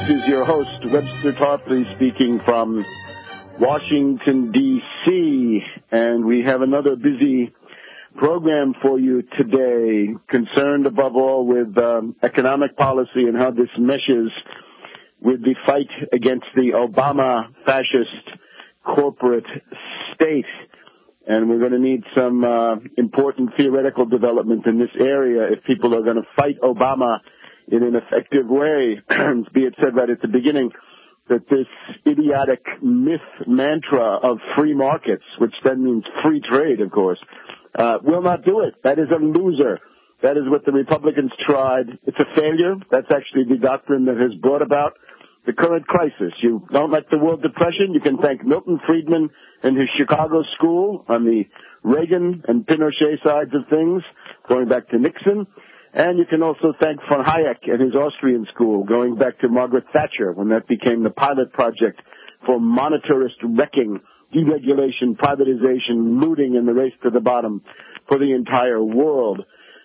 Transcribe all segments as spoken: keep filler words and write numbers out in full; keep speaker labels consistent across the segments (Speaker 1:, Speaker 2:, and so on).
Speaker 1: is your host, Webster Tarpley, speaking from Washington, D C, and we have another busy program for you today, concerned above all with um, economic policy and how this meshes with the fight against the Obama fascist corporate state. And we're going to need some uh, important theoretical development in this area if people are going to fight Obama in an effective way. Be it said right at the beginning that this idiotic myth mantra of free markets, which then means free trade, of course, uh, will not do it. That is a loser. That is what the Republicans tried. It's a failure. That's actually the doctrine that has brought about the current crisis. You don't like the World Depression? You can thank Milton Friedman and his Chicago school on the Reagan and Pinochet sides of things, going back to Nixon. And you can also thank von Hayek and his Austrian school, going back to Margaret Thatcher, when that became the pilot project for monetarist wrecking, deregulation, privatization, looting, and the race to the bottom for the entire world.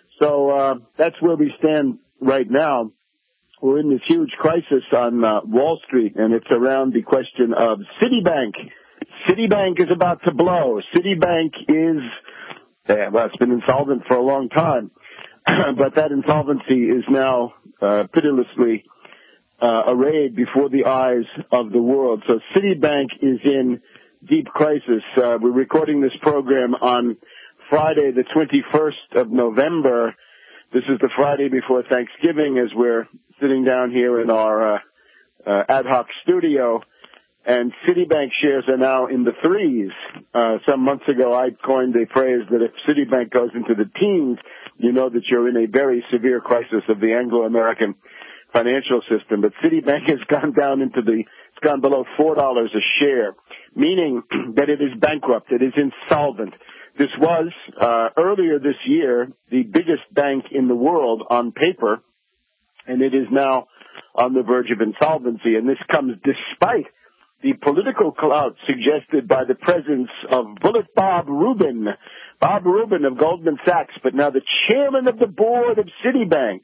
Speaker 1: So uh, that's where we stand right now. We're in this huge crisis on uh, Wall Street, and it's around the question of Citibank. Citibank is about to blow. Citibank is, yeah, well, it's been insolvent for a long time, but that insolvency is now uh, pitilessly uh, arrayed before the eyes of the world. So Citibank is in deep crisis. Uh, we're recording this program on Friday, the twenty-first of November. This is the Friday before Thanksgiving, as we're sitting down here in our uh, uh, ad hoc studio, and Citibank shares are now in the threes. Uh, some months ago, I coined a phrase that if Citibank goes into the teens, you know that you're in a very severe crisis of the Anglo-American financial system. But Citibank has gone down into the, it's gone below four dollars a share, meaning that it is bankrupt, it is insolvent. This was, uh, earlier this year, the biggest bank in the world on paper, and it is now on the verge of insolvency. And this comes despite the political clout suggested by the presence of Bullet Bob Rubin, Bob Rubin of Goldman Sachs, but now the chairman of the board of Citibank,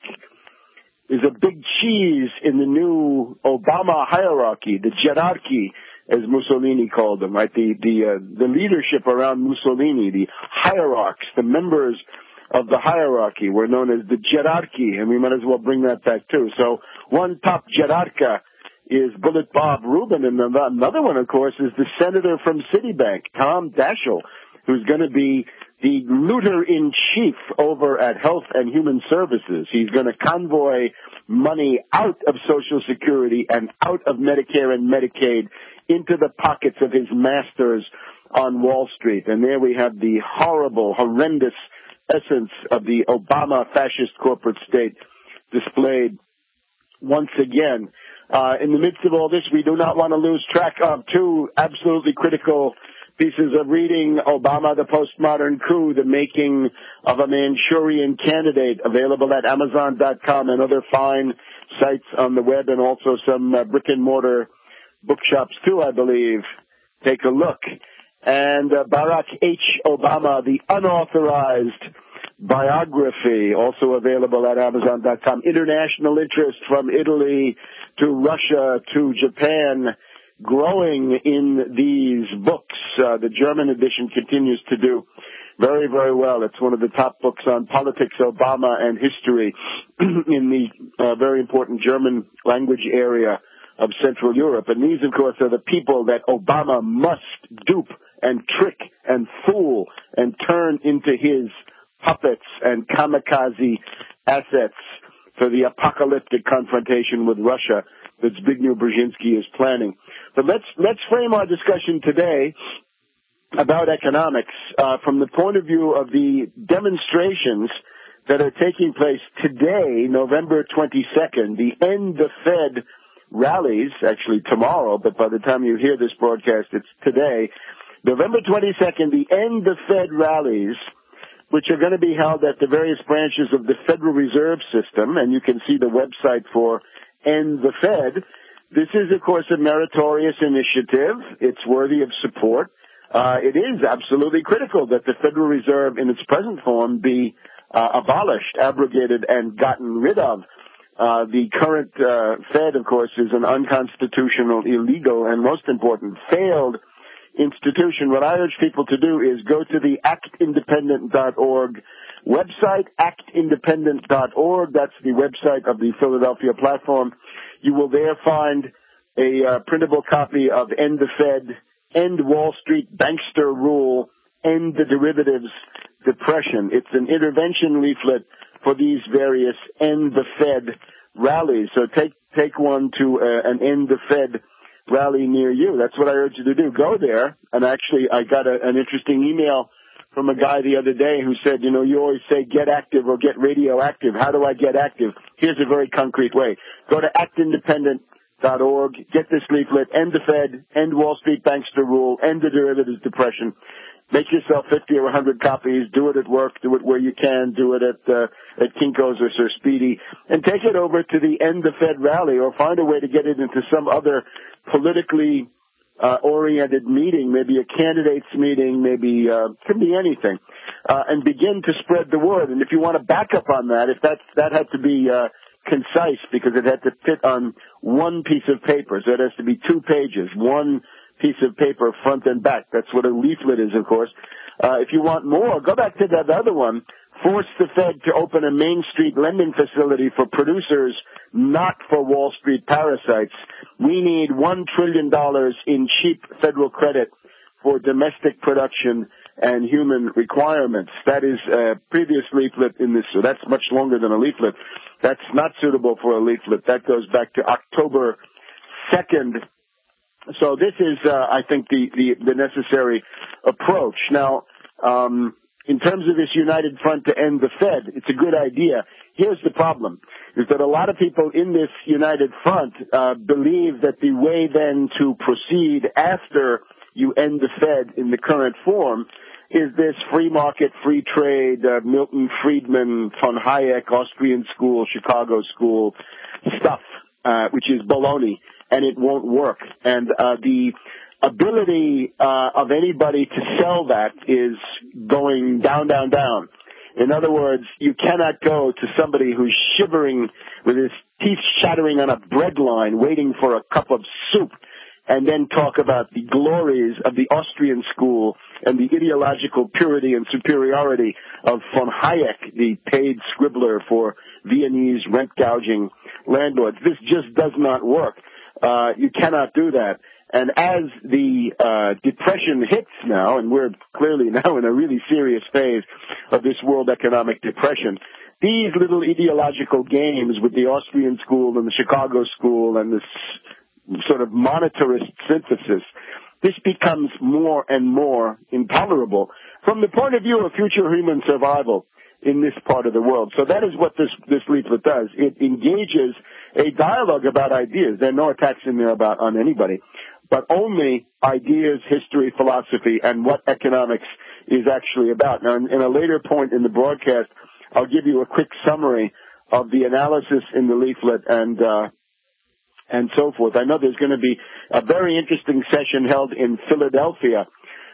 Speaker 1: is a big cheese in the new Obama hierarchy, the gerarchy, as Mussolini called them, right? The the uh, the leadership around Mussolini, the hierarchs, the members of the hierarchy were known as the gerarchy, and we might as well bring that back too. So one top gerarcha is Bullet Bob Rubin, and another one, of course, is the senator from Citibank, Tom Daschle, who's going to be the looter-in-chief over at Health and Human Services. He's going to convoy money out of Social Security and out of Medicare and Medicaid into the pockets of his masters on Wall Street. And there we have the horrible, horrendous essence of the Obama fascist corporate state displayed once again. Uh, in the midst of all this, we do not want to lose track of two absolutely critical pieces of reading: Obama, the Postmodern Coup, The Making of a Manchurian Candidate, available at Amazon dot com and other fine sites on the web, and also some uh, brick-and-mortar bookshops too, I believe. Take a look. And uh, Barack H. Obama, the unauthorized biography, also available at Amazon dot com. International interest from Italy to Russia to Japan growing in these books. Uh, the German edition continues to do very, very well. It's one of the top books on politics, Obama, and history in the uh, very important German language area of Central Europe. And these, of course, are the people that Obama must dupe and trick and fool and turn into his puppets and kamikaze assets for the apocalyptic confrontation with Russia that Zbigniew Brzezinski is planning. But let's let's frame our discussion today about economics uh, from the point of view of the demonstrations that are taking place today, November twenty-second, the End the Fed rallies, actually tomorrow, but by the time you hear this broadcast, it's today. November twenty-second, the End the Fed rallies, which are going to be held at the various branches of the Federal Reserve System, and you can see the website for End the Fed. This is, of course, a meritorious initiative. It's worthy of support. Uh, it is absolutely critical that the Federal Reserve in its present form be uh, abolished, abrogated, and gotten rid of. Uh, the current uh, Fed, of course, is an unconstitutional, illegal, and most important, failed institution. What I urge people to do is go to the act independent dot org website, act independent dot org. That's the website of the Philadelphia platform. You will there find a uh, printable copy of End the Fed, End Wall Street Bankster Rule, End the Derivatives Depression. It's an intervention leaflet for these various End the Fed rallies. So take take one to uh, an End the Fed rally near you. That's what I urge you to do. Go there. And actually, I got a, an interesting email from a guy the other day who said, you know, you always say get active or get radioactive. How do I get active? Here's a very concrete way. Go to act independent dot org, get this leaflet, End the Fed, End Wall Street Bankster Rule, End the Derivatives Depression. Make yourself fifty or one hundred copies. Do it at work. Do it where you can. Do it at uh, at Kinko's or Sir Speedy. And take it over to the End the Fed rally, or find a way to get it into some other politically uh, oriented meeting, maybe a candidates meeting, maybe uh, could be anything, uh, and begin to spread the word. And if you want to back up on that, if that's, that had to be uh, concise, because it had to fit on one piece of paper, so it has to be two pages, one piece of paper, front and back. That's what a leaflet is, of course. Uh, if you want more, go back to that other one. Force the Fed to open a Main Street lending facility for producers, not for Wall Street parasites. We need one trillion dollars in cheap federal credit for domestic production and human requirements. That is a previous leaflet in this, so that's much longer than a leaflet. That's not suitable for a leaflet. That goes back to October second. So this is, uh, I think, the, the, the necessary approach. Now, um, in terms of this united front to end the Fed, it's a good idea. Here's the problem, is that a lot of people in this united front uh, believe that the way then to proceed after you end the Fed in the current form is this free market, free trade, uh, Milton Friedman, von Hayek, Austrian school, Chicago school stuff, uh, which is baloney, and it won't work. And uh, the ability uh, of anybody to sell that is going down, down, down. In other words, you cannot go to somebody who's shivering with his teeth shattering on a bread line waiting for a cup of soup and then talk about the glories of the Austrian school and the ideological purity and superiority of von Hayek, the paid scribbler for Viennese rent gouging landlords. This just does not work. Uh, you cannot do that. And as the uh, depression hits now, and we're clearly now in a really serious phase of this world economic depression, these little ideological games with the Austrian school and the Chicago school and this sort of monetarist synthesis, this becomes more and more intolerable from the point of view of future human survival in this part of the world. So that is what this, this leaflet does. It engages a dialogue about ideas. There are no attacks in there about on anybody, but only ideas, history, philosophy, and what economics is actually about. Now, in, in a later point in the broadcast, I'll give you a quick summary of the analysis in the leaflet and uh, and so forth. I know there's going to be a very interesting session held in Philadelphia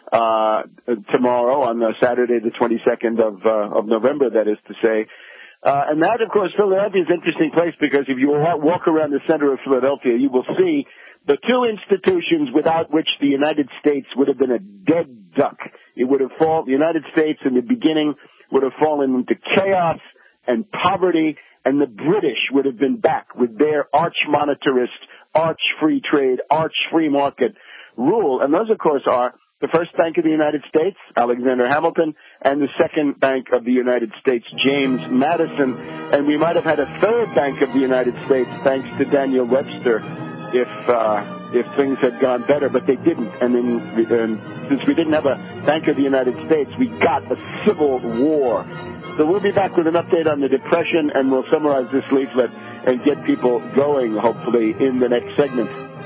Speaker 1: uh tomorrow on uh, Saturday, the twenty-second of uh, of November, that is to say. Uh, and that, of course, Philadelphia is an interesting place because if you walk around the center of Philadelphia, you will see the two institutions without which the United States would have been a dead duck. It would have fallen, the United States in the beginning would have fallen into chaos and poverty, and the British would have been back with their arch monetarist, arch free trade, arch free market rule. And those, of course, are the first Bank of the United States, Alexander Hamilton, and the second Bank of the United States, James Madison. And we might have had a third Bank of the United States, thanks to Daniel Webster, if uh, if things had gone better, but they didn't. And then, and since we didn't have a Bank of the United States, we got a civil war. So we'll be back with an update on the Depression, and we'll summarize this leaflet and get people going, hopefully, in the next segment.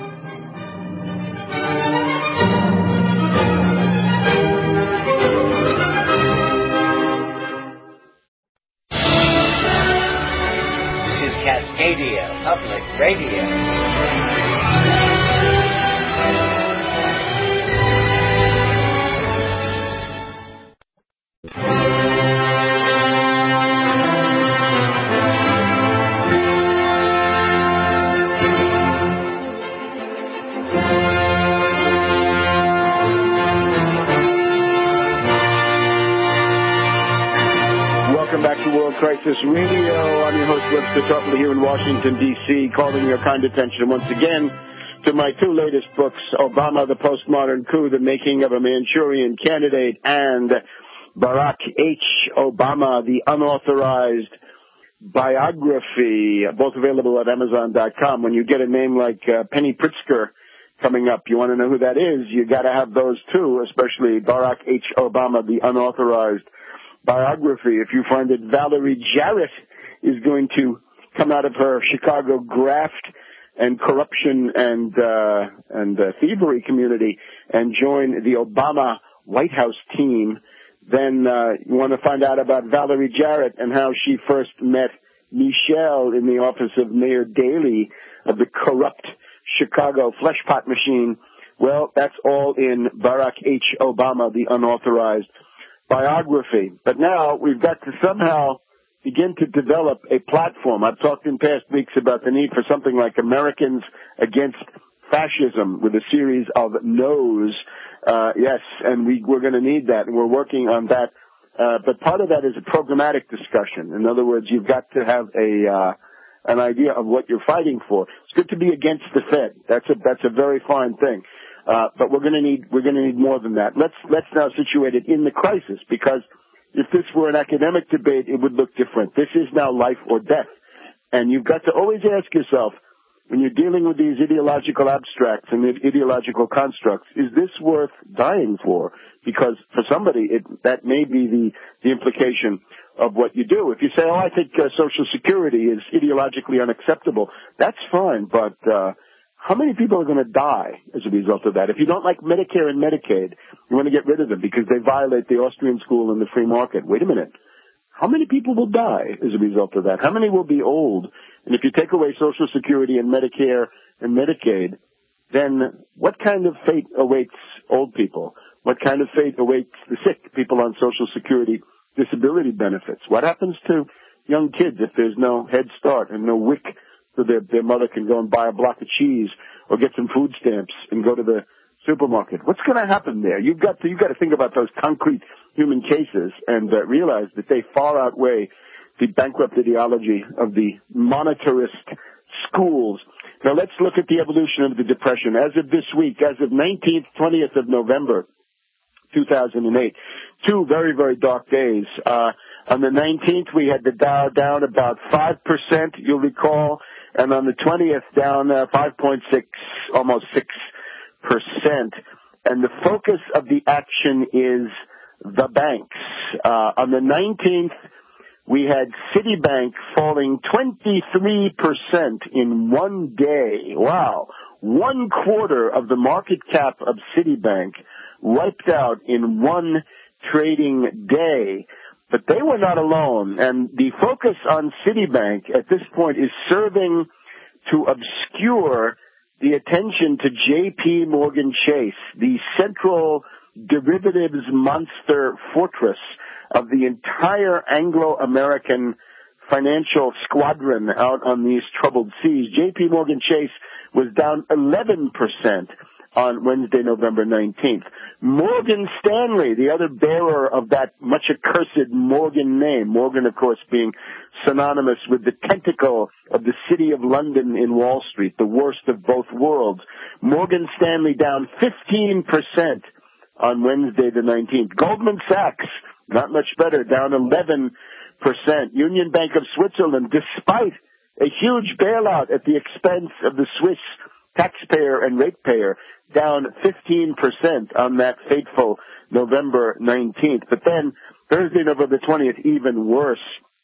Speaker 2: Cascadia Public Radio.
Speaker 1: World Crisis Radio. I'm your host, Webster Tarpley, here in Washington, D C, calling your kind attention once again to my two latest books, Obama, the Postmodern Coup, The Making of a Manchurian Candidate, and Barack H. Obama, the Unauthorized Biography, both available at Amazon dot com. When you get a name like uh, Penny Pritzker coming up, you want to know who that is, you got to have those two, especially Barack H. Obama, the Unauthorized Biography. If you find that Valerie Jarrett is going to come out of her Chicago graft and corruption and uh, and uh, thievery community and join the Obama White House team, then uh, you want to find out about Valerie Jarrett and how she first met Michelle in the office of Mayor Daley of the corrupt Chicago fleshpot machine. Well, that's all in Barack H. Obama, the Unauthorized Biography. But now we've got to somehow begin to develop a platform. I've talked in past weeks about the need for something like Americans Against Fascism with a series of no's. Uh, yes, and we, we're going to need that, and we're working on that. Uh, but part of that is a programmatic discussion. In other words, you've got to have a uh, an idea of what you're fighting for. It's good to be against the Fed. That's a that's a very fine thing. Uh, but we're going to need we're going to need more than that. Let's let's now situate it in the crisis, because if this were an academic debate, it would look different. This is now life or death, and you've got to always ask yourself, when you're dealing with these ideological abstracts and ideological constructs, is this worth dying for? Because for somebody, it, that may be the, the implication of what you do. If you say, oh, I think uh, Social Security is ideologically unacceptable, that's fine, but uh, how many people are going to die as a result of that? If you don't like Medicare and Medicaid, you want to get rid of them because they violate the Austrian school and the free market. Wait a minute. How many people will die as a result of that? How many will be old? And if you take away Social Security and Medicare and Medicaid, then what kind of fate awaits old people? What kind of fate awaits the sick, people on Social Security disability benefits? What happens to young kids if there's no Head Start and no W I C so their, their mother can go and buy a block of cheese or get some food stamps and go to the supermarket? What's going to happen there? You've got to, you've got to think about those concrete human cases and uh, realize that they far outweigh the bankrupt ideology of the monetarist schools. Now let's look at the evolution of the Depression. As of this week, as of nineteenth, twentieth of November, two thousand eight, two very, very dark days. Uh, on the nineteenth, we had the Dow down about five percent, you'll recall, and on the twentieth, down uh, five point six, almost six percent. And the focus of the action is the banks. Uh, on the nineteenth, we had Citibank falling twenty-three percent in one day. Wow. One quarter of the market cap of Citibank wiped out in one trading day. But they were not alone. And the focus on Citibank at this point is serving to obscure the attention to J P Morgan Chase, the central derivatives monster fortress of the entire Anglo-American financial squadron out on these troubled seas. J P Morgan Chase was down eleven percent on Wednesday, November nineteenth. Morgan Stanley, the other bearer of that much accursed Morgan name, Morgan, of course, being synonymous with the tentacle of the City of London in Wall Street, the worst of both worlds. Morgan Stanley down fifteen percent on Wednesday the nineteenth. Goldman Sachs, not much better, down eleven percent. Union Bank of Switzerland, despite a huge bailout at the expense of the Swiss taxpayer and ratepayer, down fifteen percent on that fateful November nineteenth. But then Thursday, November twentieth, even worse.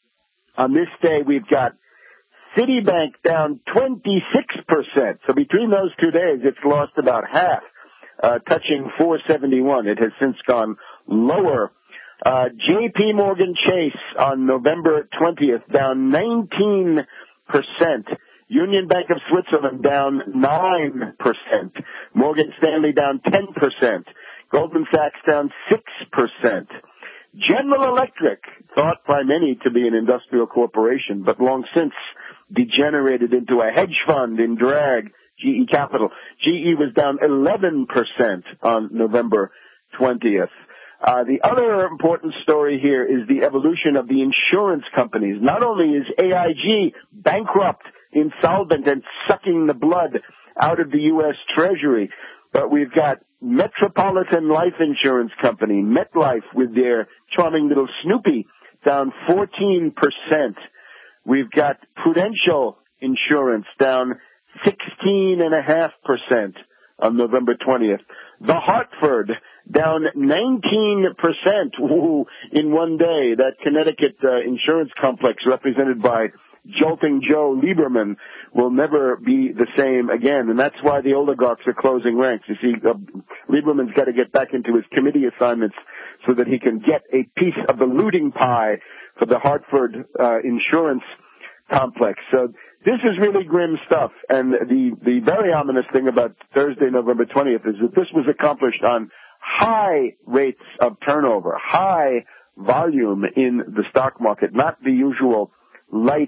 Speaker 1: On this day, we've got Citibank down twenty-six percent. So between those two days, it's lost about half, uh, touching four seventy-one. It has since gone lower. Uh, J P Morgan Chase on November twentieth, down nineteen percent. Union Bank of Switzerland down nine percent. Morgan Stanley down ten percent. Goldman Sachs down six percent. General Electric, thought by many to be an industrial corporation, but long since degenerated into a hedge fund in drag, G E Capital. G E was down eleven percent on November twentieth. Uh, the other important story here is the evolution of the insurance companies. Not only is A I G bankrupt, insolvent, and sucking the blood out of the U S Treasury, but we've got Metropolitan Life Insurance Company, MetLife, with their charming little Snoopy, down fourteen percent. We've got Prudential Insurance down sixteen point five percent on November twentieth. The Hartford down nineteen percent ooh, in one day. That Connecticut uh, insurance complex represented by Jolting Joe Lieberman will never be the same again, and that's why the oligarchs are closing ranks. You see, uh, Lieberman's got to get back into his committee assignments so that he can get a piece of the looting pie for the Hartford uh, insurance complex. So this is really grim stuff, and the, the very ominous thing about Thursday, November twentieth, is that this was accomplished on high rates of turnover, high volume in the stock market, not the usual light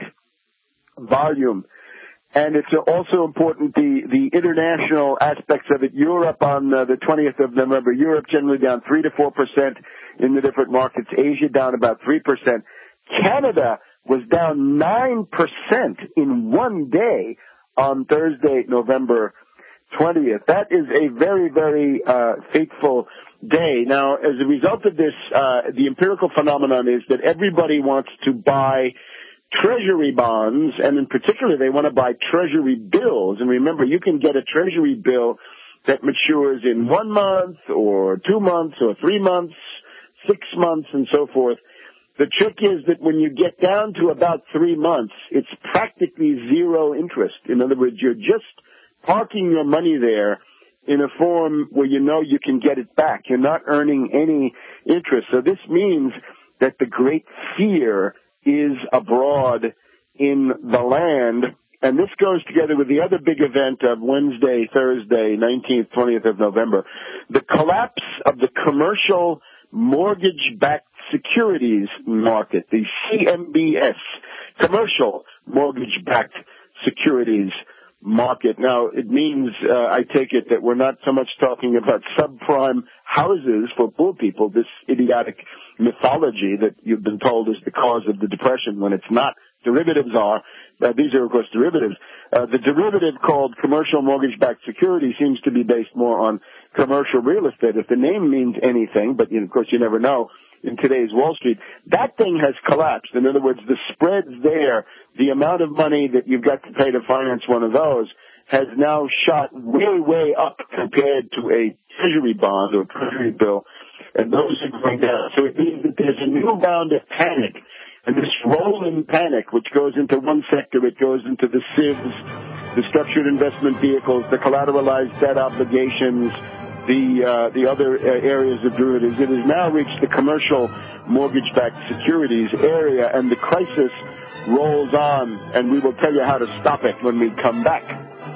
Speaker 1: volume. And it's also important, the, the international aspects of it. Europe on uh, the twentieth of November, Europe generally down three to four percent in the different markets. Asia down about three percent. Canada was down nine percent in one day on Thursday, November twentieth. That is a very, very uh, fateful day. Now, as a result of this, uh, the empirical phenomenon is that everybody wants to buy Treasury bonds, and in particular, they want to buy Treasury bills. And remember, you can get a Treasury bill that matures in one month or two months or three months, six months, and so forth. The trick is that when you get down to about three months, it's practically zero interest. In other words, you're just parking your money there in a form where you know you can get it back. You're not earning any interest. So this means that the great fear is abroad in the land, and this goes together with the other big event of Wednesday, Thursday, nineteenth, twentieth of November, the collapse of the commercial mortgage-backed securities market, the C M B S, commercial mortgage-backed securities market. Now, it means, uh, I take it, that we're not so much talking about subprime houses for poor people, this idiotic mythology that you've been told is the cause of the Depression when it's not. Derivatives are. Uh, these are, of course, derivatives. Uh, the derivative called commercial mortgage-backed security seems to be based more on commercial real estate. If the name means anything, but, you know, of course, you never know in today's Wall Street, that thing has collapsed. In other words, the spreads there, the amount of money that you've got to pay to finance one of those has now shot way, way up compared to a Treasury bond or a Treasury bill, and those are going down. So it means that there's a new round of panic, and this rolling panic, which goes into one sector, it goes into the S I Vs, the structured investment vehicles, the collateralized debt obligations, the uh, the other uh, areas of derivatives. It has now reached the commercial mortgage-backed securities area, and the crisis rolls on, and we will tell you how to stop it when we come back.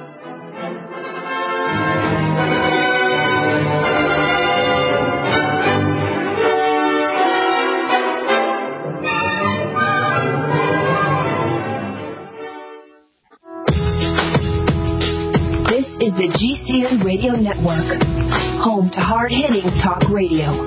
Speaker 3: This is the G C N Radio Network, home to hard-hitting talk radio.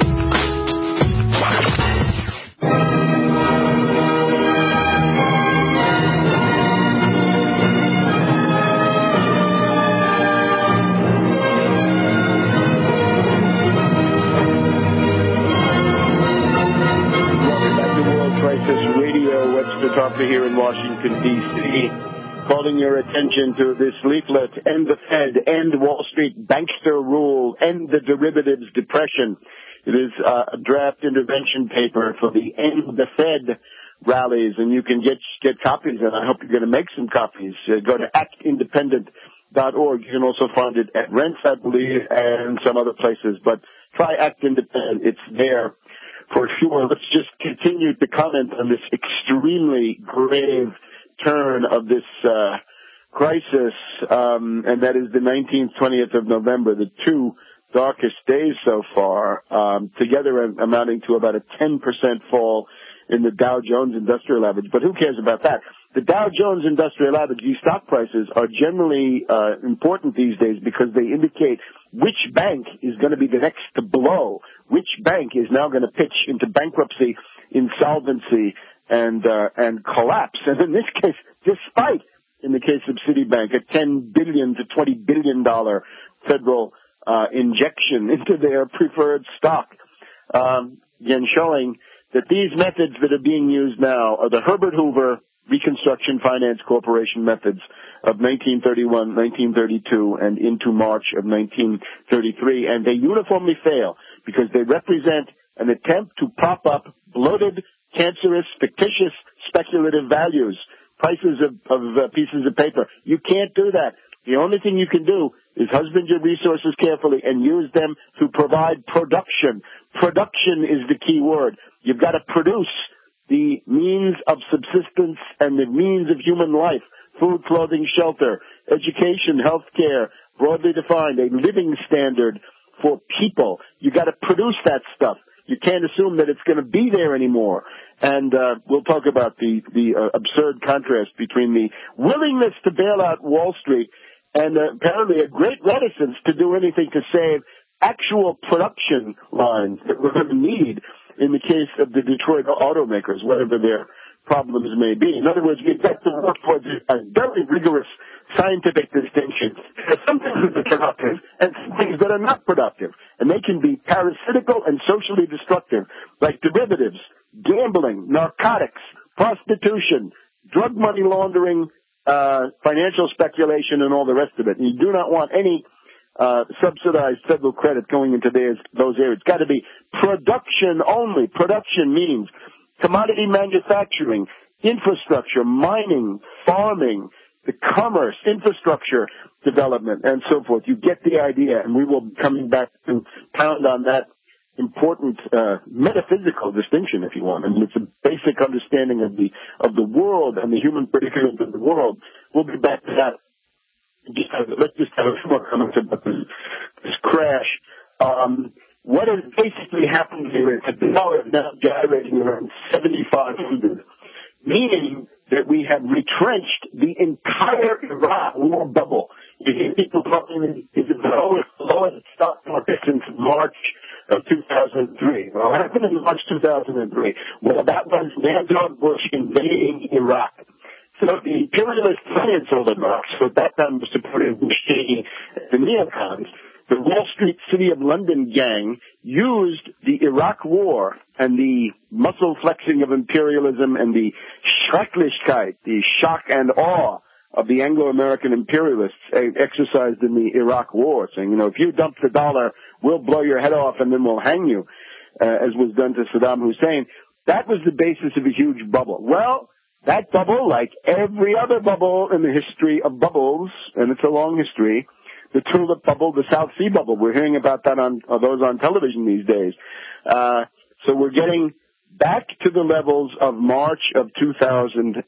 Speaker 1: Talker here in Washington, D C, calling your attention to this leaflet, End the Fed, End Wall Street Bankster Rule, End the Derivatives Depression. It is uh, a draft intervention paper for the End the Fed rallies, and you can get get copies, and I hope you're going to make some copies. Uh, go to act independent dot org. You can also find it at Rents, I believe, and some other places, but try Act Independent. It's there for sure. Let's just continue to comment on this extremely grave turn of this uh, crisis, um, and that is the nineteenth, twentieth of November, the two darkest days so far, um, together amounting to about a ten percent fall in the Dow Jones Industrial Average, but who cares about that? The Dow Jones Industrial Average, these stock prices are generally uh, important these days because they indicate which bank is going to be the next to blow, which bank is now going to pitch into bankruptcy, insolvency, and uh, and collapse. And in this case, despite, in the case of Citibank, a ten billion dollars to twenty billion dollars federal uh, injection into their preferred stock, um, again showing that these methods that are being used now are the Herbert Hoover Reconstruction Finance Corporation methods of nineteen thirty-one, nineteen thirty-two, and into March of nineteen thirty-three, and they uniformly fail because they represent an attempt to prop up bloated, cancerous, fictitious, speculative values, prices of, of uh, pieces of paper. You can't do that. The only thing you can do is husband your resources carefully and use them to provide production. Production is the key word. You've got to produce the means of subsistence and the means of human life, food, clothing, shelter, education, health care, broadly defined, a living standard for people. You've got to produce that stuff. You can't assume that it's going to be there anymore. And uh, we'll talk about the, the uh, absurd contrast between the willingness to bail out Wall Street and uh, apparently a great reticence to do anything to save actual production lines that we're going to need in the case of the Detroit automakers, whatever their problems may be. In other words, we've got to work towards a very rigorous scientific distinction. There's some things that are productive and some things that are not productive, and they can be parasitical and socially destructive, like derivatives, gambling, narcotics, prostitution, drug money laundering, uh, financial speculation, and all the rest of it. And you do not want any Uh, subsidized federal credit going into those, those areas. It's got to be production only. Production means commodity manufacturing, infrastructure, mining, farming, the commerce, infrastructure development, and so forth. You get the idea, and we will be coming back to pound on that important uh, metaphysical distinction, if you want. And it's a basic understanding of the of the world and the human predicament of the world. We'll be back to that. Just have, let's just have a few more comments about this, this crash. Um, what has basically happened here is that the dollar is now gyrating around seventy-five hundred, meaning that we have retrenched the entire Iraq war bubble. You hear people talking, it's the lowest, lowest stock market since March of two thousand three. Well, what happened in March two thousand three? Well, that was Mad Dog Bush invading Iraq. So the imperialist finance oligarchs, who at that time were supporting Bush taking the neocons, the Wall Street City of London gang used the Iraq war and the muscle flexing of imperialism and the Schrecklichkeit, the shock and awe of the Anglo-American imperialists exercised in the Iraq war, saying, you know, if you dump the dollar, we'll blow your head off and then we'll hang you, uh, as was done to Saddam Hussein. That was the basis of a huge bubble. Well, that bubble, like every other bubble in the history of bubbles, and it's a long history, the tulip bubble, the South Sea bubble, we're hearing about that on uh, those on television these days. Uh, so we're getting back to the levels of March of two thousand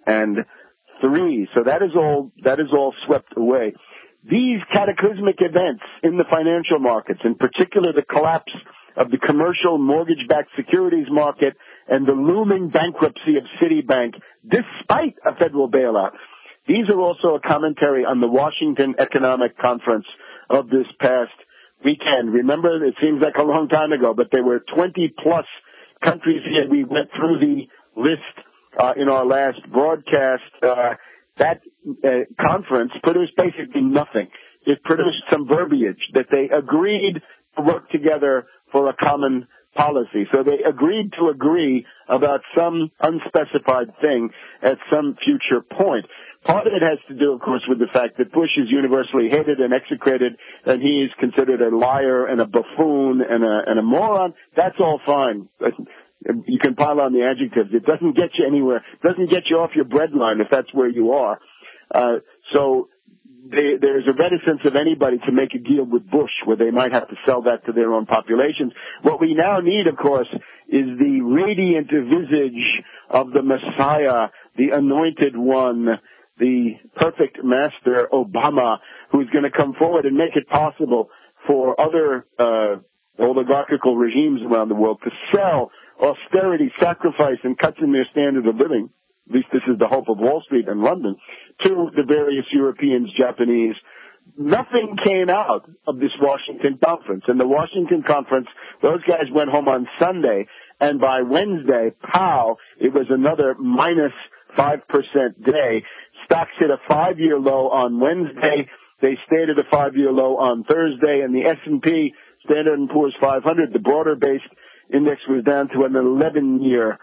Speaker 1: three. So that is all, that is all swept away. These cataclysmic events in the financial markets, in particular the collapse of the commercial mortgage-backed securities market and the looming bankruptcy of Citibank, despite a federal bailout. These are also a commentary on the Washington Economic Conference of this past weekend. Remember, it seems like a long time ago, but there were twenty-plus countries here. We went through the list uh, in our last broadcast. Uh, that uh, conference produced basically nothing. It produced some verbiage that they agreed to work together for a common policy. So they agreed to agree about some unspecified thing at some future point. Part of it has to do, of course, with the fact that Bush is universally hated and execrated, and he is considered a liar and a buffoon and a, and a moron. That's all fine. You can pile on the adjectives. It doesn't get you anywhere. It doesn't get you off your breadline if that's where you are. Uh, so They, there's a reticence of anybody to make a deal with Bush where they might have to sell that to their own populations. What we now need, of course, is the radiant visage of the Messiah, the anointed one, the perfect master, Obama, who's going to come forward and make it possible for other uh oligarchical regimes around the world to sell austerity, sacrifice, and cuts in their standard of living, at least this is the hope of Wall Street and London, to the various Europeans, Japanese. Nothing came out of this Washington conference. And the Washington conference, those guys went home on Sunday, and by Wednesday, pow, it was another minus five percent day. Stocks hit a five-year low on Wednesday. They stayed at a five-year low on Thursday, and the S and P, Standard and Poor's five hundred, the broader-based index, was down to an eleven-year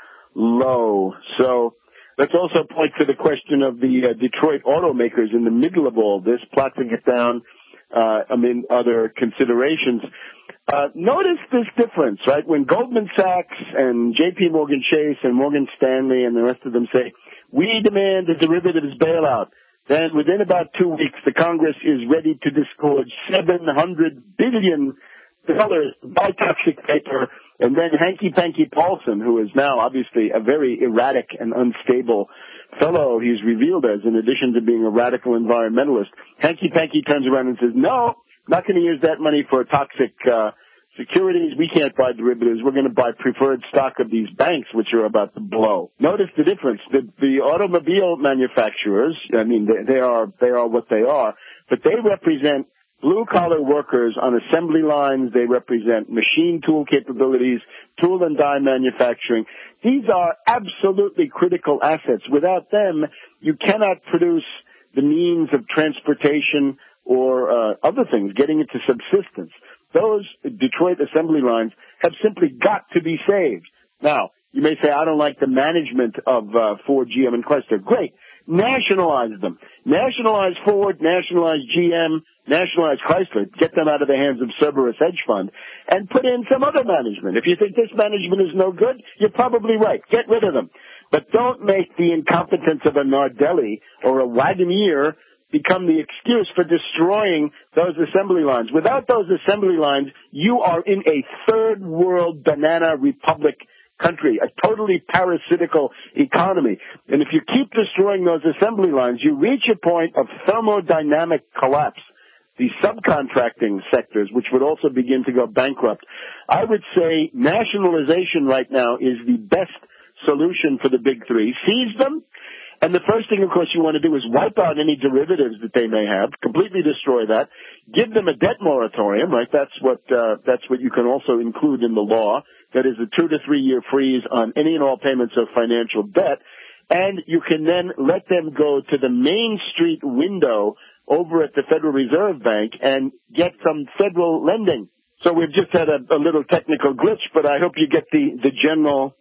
Speaker 1: low. So let's also point to the question of the uh, Detroit automakers in the middle of all this, plotting it down uh, amid other considerations. Uh, notice this difference, right? When Goldman Sachs and J P Morgan Chase and Morgan Stanley and the rest of them say, we demand a derivatives bailout, then within about two weeks, the Congress is ready to disgorge seven hundred billion dollars to buy toxic paper. And then Hanky-Panky Paulson, who is now obviously a very erratic and unstable fellow he's revealed as, in addition to being a radical environmentalist, Hanky-Panky turns around and says, no, not going to use that money for toxic uh, securities. We can't buy derivatives. We're going to buy preferred stock of these banks, which are about to blow. Notice the difference. The, the automobile manufacturers, I mean, they, they are they are what they are, but they represent blue-collar workers on assembly lines. They represent machine tool capabilities, tool and die manufacturing. These are absolutely critical assets. Without them, you cannot produce the means of transportation or uh, other things, getting into subsistence. Those Detroit assembly lines have simply got to be saved. Now, you may say, I don't like the management of uh, Ford, G M, and Chrysler. Great. Nationalize them. Nationalize Ford, nationalize G M, nationalize Chrysler. Get them out of the hands of Cerberus Hedge Fund and put in some other management. If you think this management is no good, you're probably right. Get rid of them. But don't make the incompetence of a Nardelli or a Wagoneer become the excuse for destroying those assembly lines. Without those assembly lines, you are in a third world banana republic country, a totally parasitical economy. And if you keep destroying those assembly lines, you reach a point of thermodynamic collapse. The subcontracting sectors, which would also begin to go bankrupt. I would say nationalization right now is the best solution for the big three. Seize them. And the first thing, of course, you want to do is wipe out any derivatives that they may have, completely destroy that, give them a debt moratorium, right? That's what, uh, that's what you can also include in the law. That is a two to three year freeze on any and all payments of financial debt. And you can then let them go to the Main Street window over at the Federal Reserve Bank and get some federal lending. So we've just had a, a little technical glitch, but I hope you get the, the general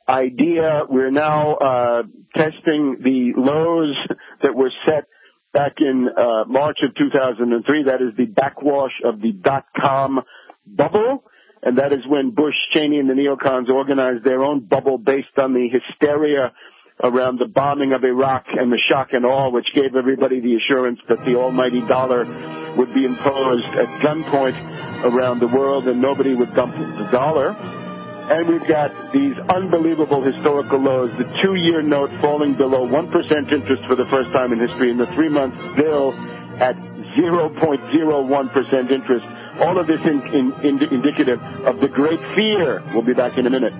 Speaker 1: idea. We're now uh testing the lows that were set back in uh March of two thousand three. That is the backwash of the dot-com bubble, and that is when Bush, Cheney, and the neocons organized their own bubble based on the hysteria around the bombing of Iraq and the shock and awe, which gave everybody the assurance that the almighty dollar would be imposed at gunpoint around the world and nobody would dump the dollar. And we've got these unbelievable historical lows, the two-year note falling below one percent interest for the first time in history, and the three-month bill at zero point zero one percent interest. All of this in, in, in, indicative of the great fear. We'll be back in a minute.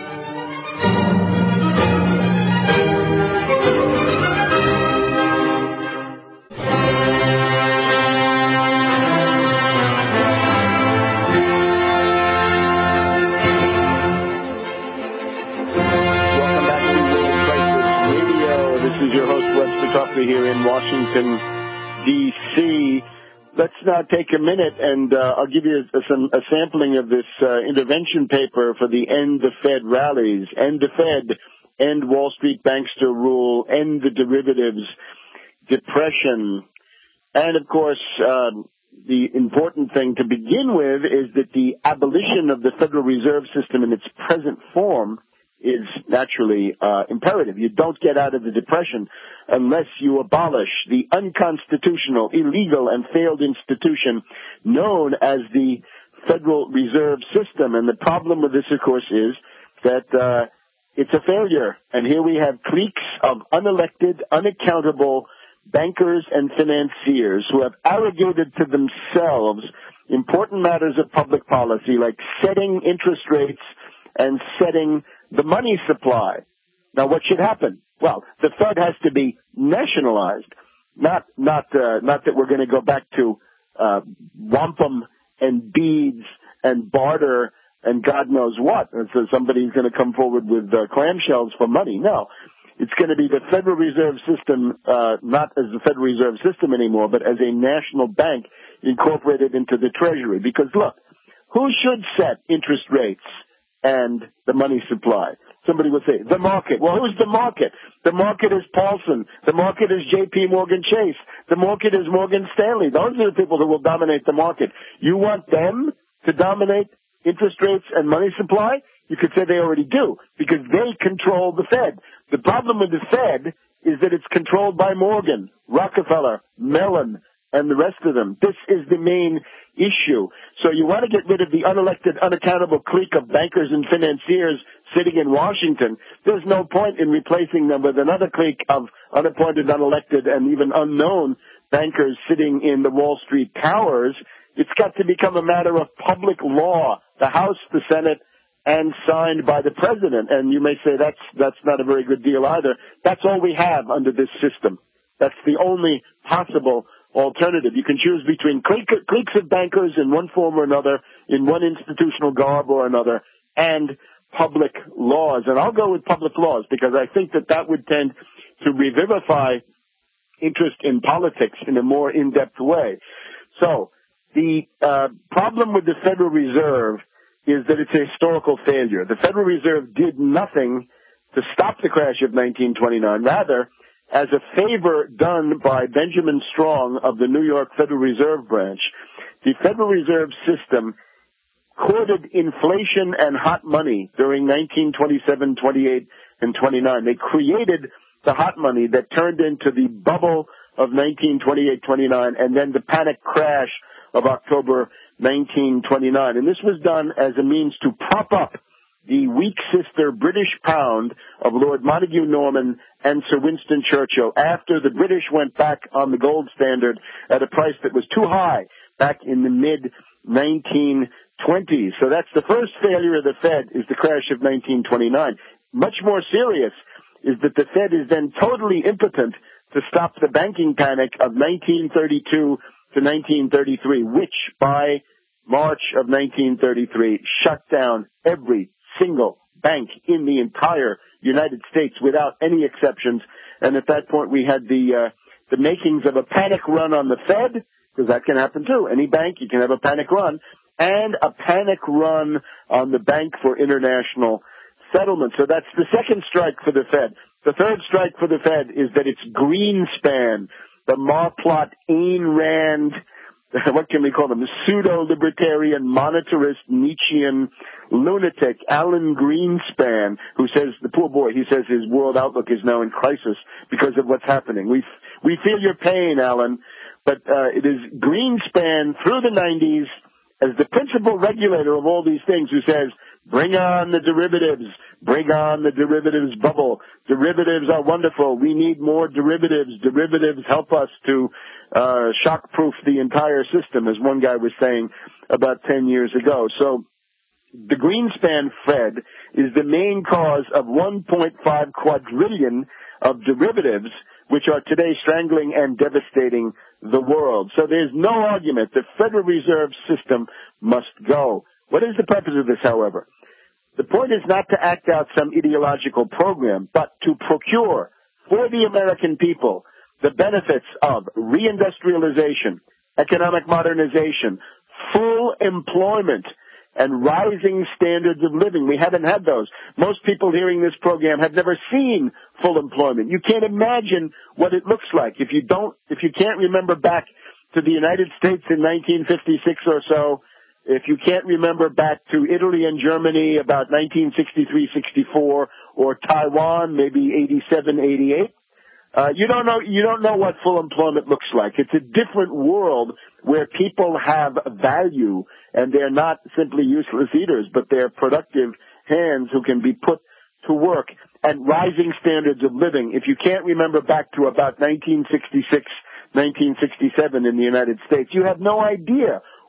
Speaker 1: Here in Washington, D C Let's now take a minute and uh, I'll give you a, some, a sampling of this uh, intervention paper for the End the Fed rallies. End the Fed, End Wall Street Bankster Rule, End the Derivatives, Depression. And, of course, um, the important thing to begin with is that the abolition of the Federal Reserve System in its present form is naturally uh, imperative. You don't get out of the Depression unless you abolish the unconstitutional, illegal, and failed institution known as the Federal Reserve System. And the problem with this, of course, is that uh, it's a failure. And here we have cliques of unelected, unaccountable bankers and financiers who have arrogated to themselves important matters of public policy like setting interest rates and setting the money supply. Now, what should happen? Well, the Fed has to be nationalized, not not uh, not that we're going to go back to uh, wampum and beads and barter and God knows what. And so somebody's going to come forward with uh, clamshells for money. No, it's going to be the Federal Reserve System, uh, not as the Federal Reserve System anymore, but as a national bank incorporated into the Treasury. Because look, who should set interest rates and the money supply? Somebody would say, the market. Well, who's the market? The market is Paulson. The market is J P Morgan Chase. The market is Morgan Stanley. Those are the people who will dominate the market. You want them to dominate interest rates and money supply? You could say they already do, because they control the Fed. The problem with the Fed is that it's controlled by Morgan, Rockefeller, Mellon, and the rest of them. This is the main issue. So you want to get rid of the unelected, unaccountable clique of bankers and financiers sitting in Washington. There's no point in replacing them with another clique of unappointed, unelected, and even unknown bankers sitting in the Wall Street towers. It's got to become a matter of public law, the House, the Senate, and signed by the president. And you may say that's that's not a very good deal either. That's all we have under this system. That's the only possible alternative. You can choose between cliques of bankers in one form or another, in one institutional garb or another, and public laws. And I'll go with public laws because I think that that would tend to revivify interest in politics in a more in-depth way. So the uh, problem with the Federal Reserve is that it's a historical failure. The Federal Reserve did nothing to stop the crash of nineteen twenty-nine. Rather, as a favor done by Benjamin Strong of the New York Federal Reserve Branch, the Federal Reserve System courted inflation and hot money during nineteen twenty-seven, twenty-eight, and twenty-nine. They created the hot money that turned into the bubble of nineteen twenty-eight, twenty-nine, and then the panic crash of October nineteen twenty-nine. And this was done as a means to prop up the weak sister British pound of Lord Montague Norman and Sir Winston Churchill after the British went back on the gold standard at a price that was too high back in the mid nineteen twenties. So that's the first failure of the Fed, is the crash of nineteen twenty-nine. Much more serious is that the Fed is then totally impotent to stop the banking panic of nineteen thirty-two to nineteen thirty-three, which by March of nineteen thirty-three shut down every single bank in the entire United States without any exceptions. And at that point we had the uh, the makings of a panic run on the Fed, because that can happen too. Any bank, you can have a panic run, and a panic run on the Bank for International Settlement. So that's the second strike for the Fed. The third strike for the Fed is that it's Greenspan, the Marplot, Ayn Rand, what can we call them, pseudo-libertarian, monetarist, Nietzschean lunatic, Alan Greenspan, who says, the poor boy, he says his world outlook is now in crisis because of what's happening. We we feel your pain, Alan, but uh, it is Greenspan through the nineties as the principal regulator of all these things who says, bring on the derivatives, bring on the derivatives bubble. Derivatives are wonderful. We need more derivatives. Derivatives help us to uh, shock-proof the entire system, as one guy was saying about ten years ago. So the Greenspan Fed is the main cause of one point five quadrillion of derivatives, which are today strangling and devastating the world. So there's no argument. The Federal Reserve System must go. What is the purpose of this, however? The point is not to act out some ideological program, but to procure for the American people the benefits of reindustrialization, economic modernization, full employment, and rising standards of living. We haven't had those. Most people hearing this program have never seen full employment. You can't imagine what it looks like. If you don't, if you can't remember back to the United States in nineteen fifty-six or so, if you can't remember back to Italy and Germany about nineteen sixty-three, sixty-four, or Taiwan, maybe eighty-seven, eighty-eight, uh, you don't know, you don't know what full employment looks like. It's a different world where people have value and they're not simply useless eaters, but they're productive hands who can be put to work, and rising standards of living. If you can't remember back to about nineteen sixty-six, nineteen sixty-seven in the United States, you have no idea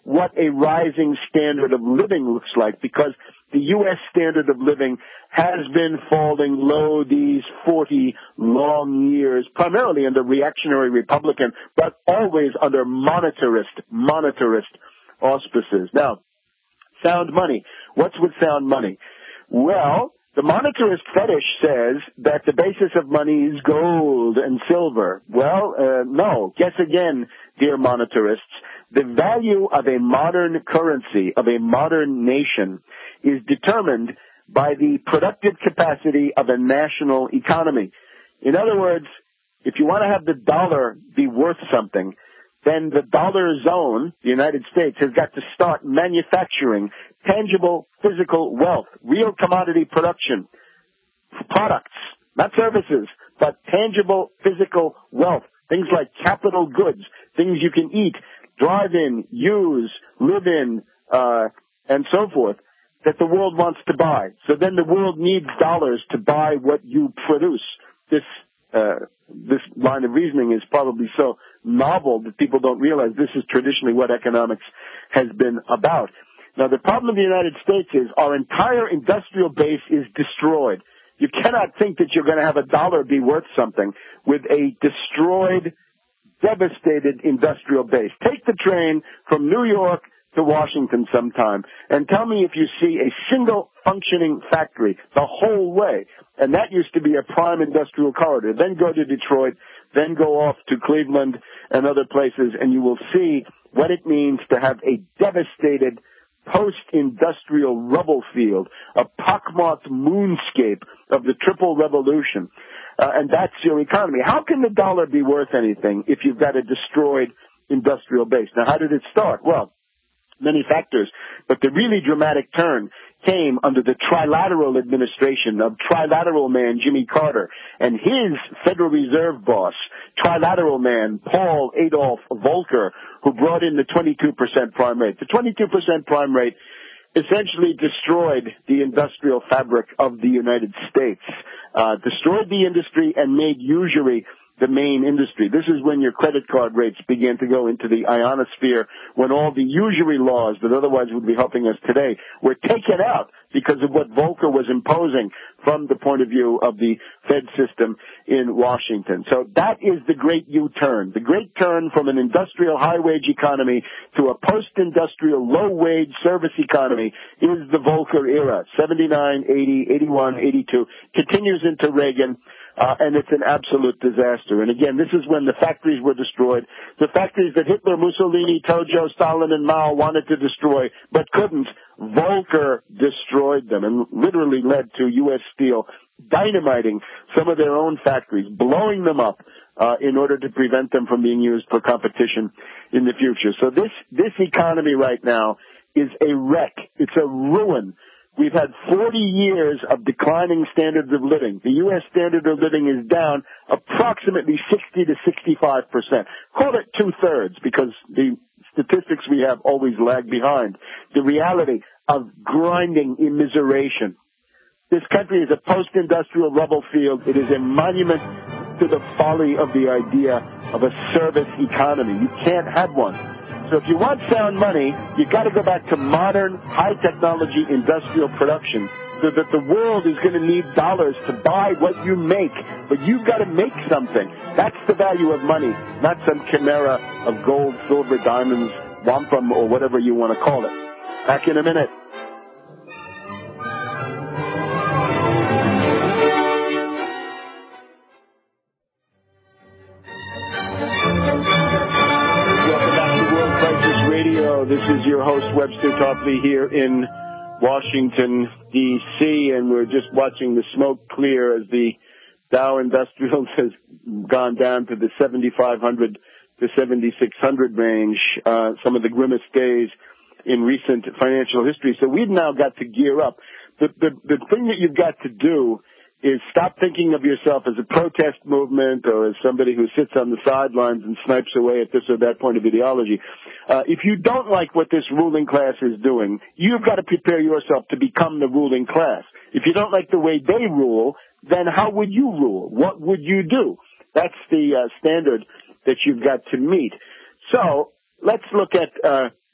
Speaker 1: what a rising standard of living looks like, because the U S standard of living has been falling low these forty long years, primarily under reactionary Republican, but always under monetarist, monetarist auspices. Now, sound money. What's with sound money? Well, the monetarist fetish says that the basis of money is gold and silver. Well, uh, no. Guess again, dear monetarists. The value of a modern currency, of a modern nation, is determined by the productive capacity of a national economy. In other words, if you want to have the dollar be worth something, then the dollar zone, the United States, has got to start manufacturing tangible physical wealth, real commodity production, products, not services, but tangible physical wealth, things like capital goods, things you can eat, drive in, use, live in, uh, and so forth, that the world wants to buy. So then the world needs dollars to buy what you produce. This, uh, this line of reasoning is probably so novel that people don't realize this is traditionally what economics has been about. Now, the problem in the United States is our entire industrial base is destroyed. You cannot think that you're going to have a dollar be worth something with a destroyed, devastated industrial base. Take the train from New York to Washington sometime and tell me if you see a single functioning factory the whole way. And that used to be a prime industrial corridor. Then go to Detroit, then go off to Cleveland and other places, and you will see what it means to have a devastated post-industrial rubble field, a pockmarked moonscape of the triple revolution. Uh, and that's your economy. How can the dollar be worth anything if you've got a destroyed industrial base? Now, how did it start? Well, many factors, but the really dramatic turn came under the trilateral administration of trilateral man Jimmy Carter and his Federal Reserve boss, trilateral man Paul Adolph Volcker, who brought in the twenty-two percent prime rate. The twenty-two percent prime rate essentially destroyed the industrial fabric of the United States, uh, destroyed the industry and made usury the main industry. This is when your credit card rates began to go into the ionosphere, when all the usury laws that otherwise would be helping us today were taken out because of what Volcker was imposing from the point of view of the Fed system in Washington. So that is the great U-turn. The great turn from an industrial high-wage economy to a post-industrial low-wage service economy is the Volcker era. seventy-nine, eighty, eighty-one, eighty-two, continues into Reagan. Uh, and it's an absolute disaster. And again, this is when the factories were destroyed. The factories that Hitler, Mussolini, Tojo, Stalin, and Mao wanted to destroy, but couldn't. Volcker destroyed them and literally led to U S Steel dynamiting some of their own factories, blowing them up, uh, in order to prevent them from being used for competition in the future. So this, this economy right now is a wreck. It's a ruin. We've had forty years of declining standards of living. The U S standard of living is down approximately sixty to sixty-five percent. Call it two-thirds, because the statistics we have always lag behind the reality of grinding immiseration. This country is a post-industrial rubble field. It is a monument to the folly of the idea of a service economy. You can't have one. So if you want sound money, you've got to go back to modern, high-technology industrial production so that the world is going to need dollars to buy what you make. But you've got to make something. That's the value of money, not some chimera of gold, silver, diamonds, wampum, or whatever you want to call it. Back in a minute. This is your host, Webster Tarpley, here in Washington, D C, and we're just watching the smoke clear as the Dow Industrials has gone down to the seventy-five hundred to seventy-six hundred range, uh, some of the grimmest days in recent financial history. So we've now got to gear up. The, the, the thing that you've got to do is stop thinking of yourself as a protest movement or as somebody who sits on the sidelines and snipes away at this or that point of ideology. Uh, if you don't like what this ruling class is doing, you've got to prepare yourself to become the ruling class. If you don't like the way they rule, then how would you rule? What would you do? That's the uh, standard that you've got to meet. So let's look at uh,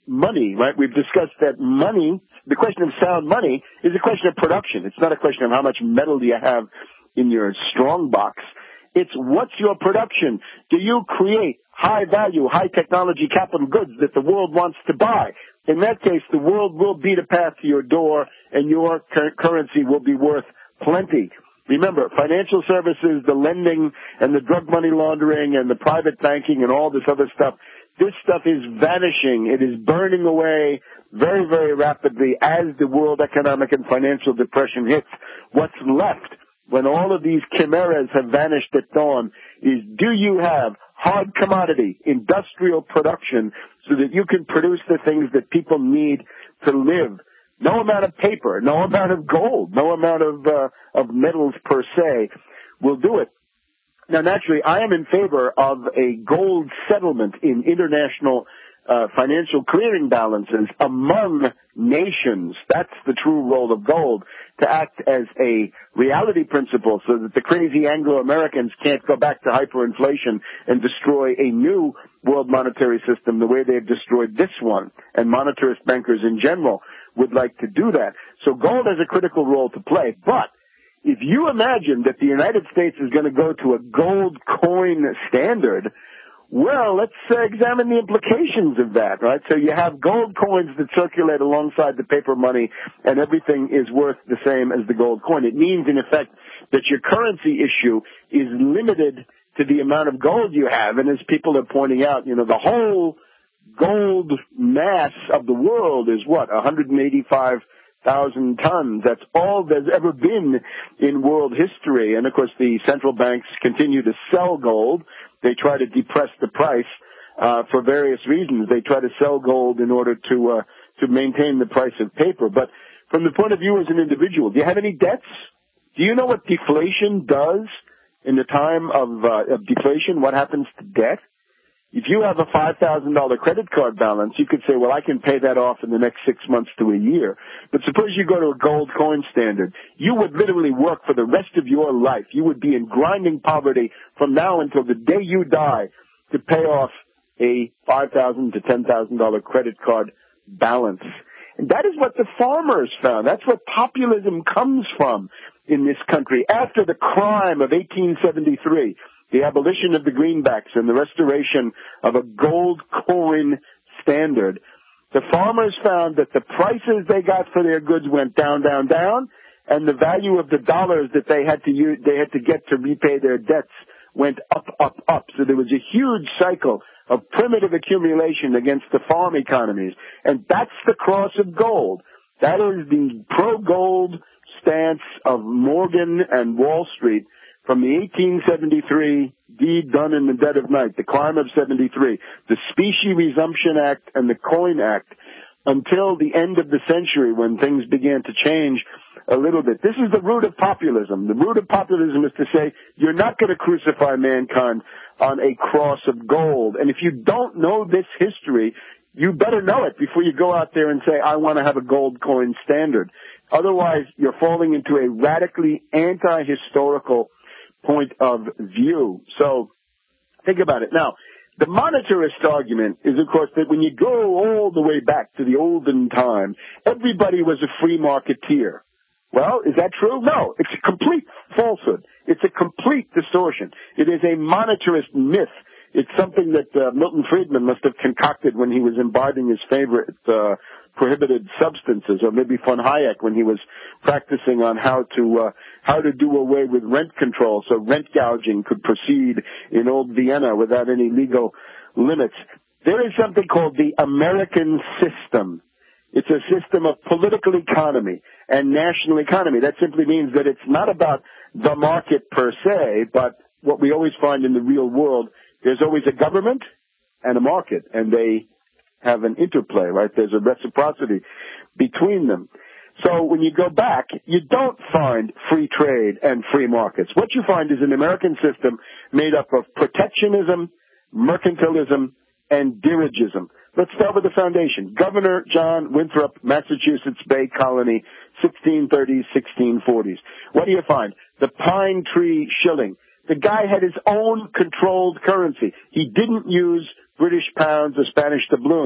Speaker 1: money, right? We've discussed that money, the question of sound money, is a question of production. It's not a question of how much metal do you have in your strong box. It's what's your production? Do you create high-value, high-technology capital goods that the world wants to buy? In that case, the world will beat a path to your door, and your cur- currency will be worth plenty. Remember, financial services, the lending, and the drug money laundering, and the private banking, and all this other stuff, this stuff is vanishing. It is burning away very, very rapidly as the world economic and financial depression hits. What's left when all of these chimeras have vanished at dawn is, do you have hard commodity, industrial production, so that you can produce the things that people need to live? No amount of paper, no amount of gold, no amount of uh, of metals per se will do it. Now, naturally, I am in favor of a gold settlement in international uh, financial clearing balances among nations. That's the true role of gold, to act as a reality principle so that the crazy Anglo-Americans can't go back to hyperinflation and destroy a new world monetary system the way they've destroyed this one. And monetarist bankers in general would like to do that. So gold has a critical role to play. But if you imagine that the United States is going to go to a gold coin standard, well, let's uh, examine the implications of that, right? So you have gold coins that circulate alongside the paper money, and everything is worth the same as the gold coin. It means, in effect, that your currency issue is limited to the amount of gold you have. And as people are pointing out, you know, the whole gold mass of the world is what, one hundred eighty-five thousand tons. That's all there's ever been in world history. And, of course, the central banks continue to sell gold. They try to depress the price uh, for various reasons. They try to sell gold in order to uh, to maintain the price of paper. But from the point of view as an individual, do you have any debts? Do you know what deflation does in the time of, uh, of deflation? What happens to debt? If you have a five thousand dollars credit card balance, you could say, well, I can pay that off in the next six months to a year. But suppose you go to a gold coin standard. You would literally work for the rest of your life. You would be in grinding poverty from now until the day you die to pay off a five thousand dollars to ten thousand dollars credit card balance. And that is what the farmers found. That's what populism comes from in this country after the crime of eighteen seventy-three. The abolition of the greenbacks and the restoration of a gold coin standard. The farmers found that the prices they got for their goods went down, down, down, and the value of the dollars that they had to use, they had to get to repay their debts went up, up, up. So there was a huge cycle of primitive accumulation against the farm economies. And that's the cross of gold. That is the pro-gold stance of Morgan and Wall Street from the eighteen seventy-three deed done in the dead of night, the crime of seventy-three, the Specie Resumption Act and the Coin Act, until the end of the century when things began to change a little bit. This is the root of populism. The root of populism is to say, you're not going to crucify mankind on a cross of gold. And if you don't know this history, you better know it before you go out there and say, I want to have a gold coin standard. Otherwise, you're falling into a radically anti-historical point of view. So think about it. Now, the monetarist argument is, of course, that when you go all the way back to the olden time, everybody was a free marketeer. Well, is that true? No. It's a complete falsehood. It's a complete distortion. It is a monetarist myth. It's something that uh, Milton Friedman must have concocted when he was imbibing his favorite uh, prohibited substances, or maybe von Hayek when he was practicing on how to uh, how to do away with rent control so rent gouging could proceed in old Vienna without any legal limits. There is something called the American system. It's a system of political economy and national economy. That simply means that it's not about the market per se, but what we always find in the real world, there's always a government and a market, and they have an interplay, right? There's a reciprocity between them. So when you go back, you don't find free trade and free markets. What you find is an American system made up of protectionism, mercantilism, and dirigism. Let's start with the foundation. Governor John Winthrop, Massachusetts Bay Colony, sixteen thirties, sixteen forties. What do you find? The pine tree shilling. The guy had his own controlled currency. He didn't use British pounds or Spanish doubloons.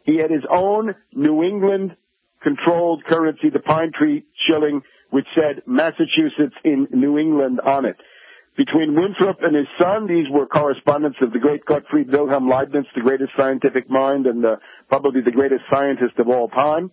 Speaker 1: He had his own New England-controlled currency, the Pine Tree Shilling, which said Massachusetts in New England on it. Between Winthrop and his son, these were correspondents of the great Gottfried Wilhelm Leibniz, the greatest scientific mind and uh, probably the greatest scientist of all time.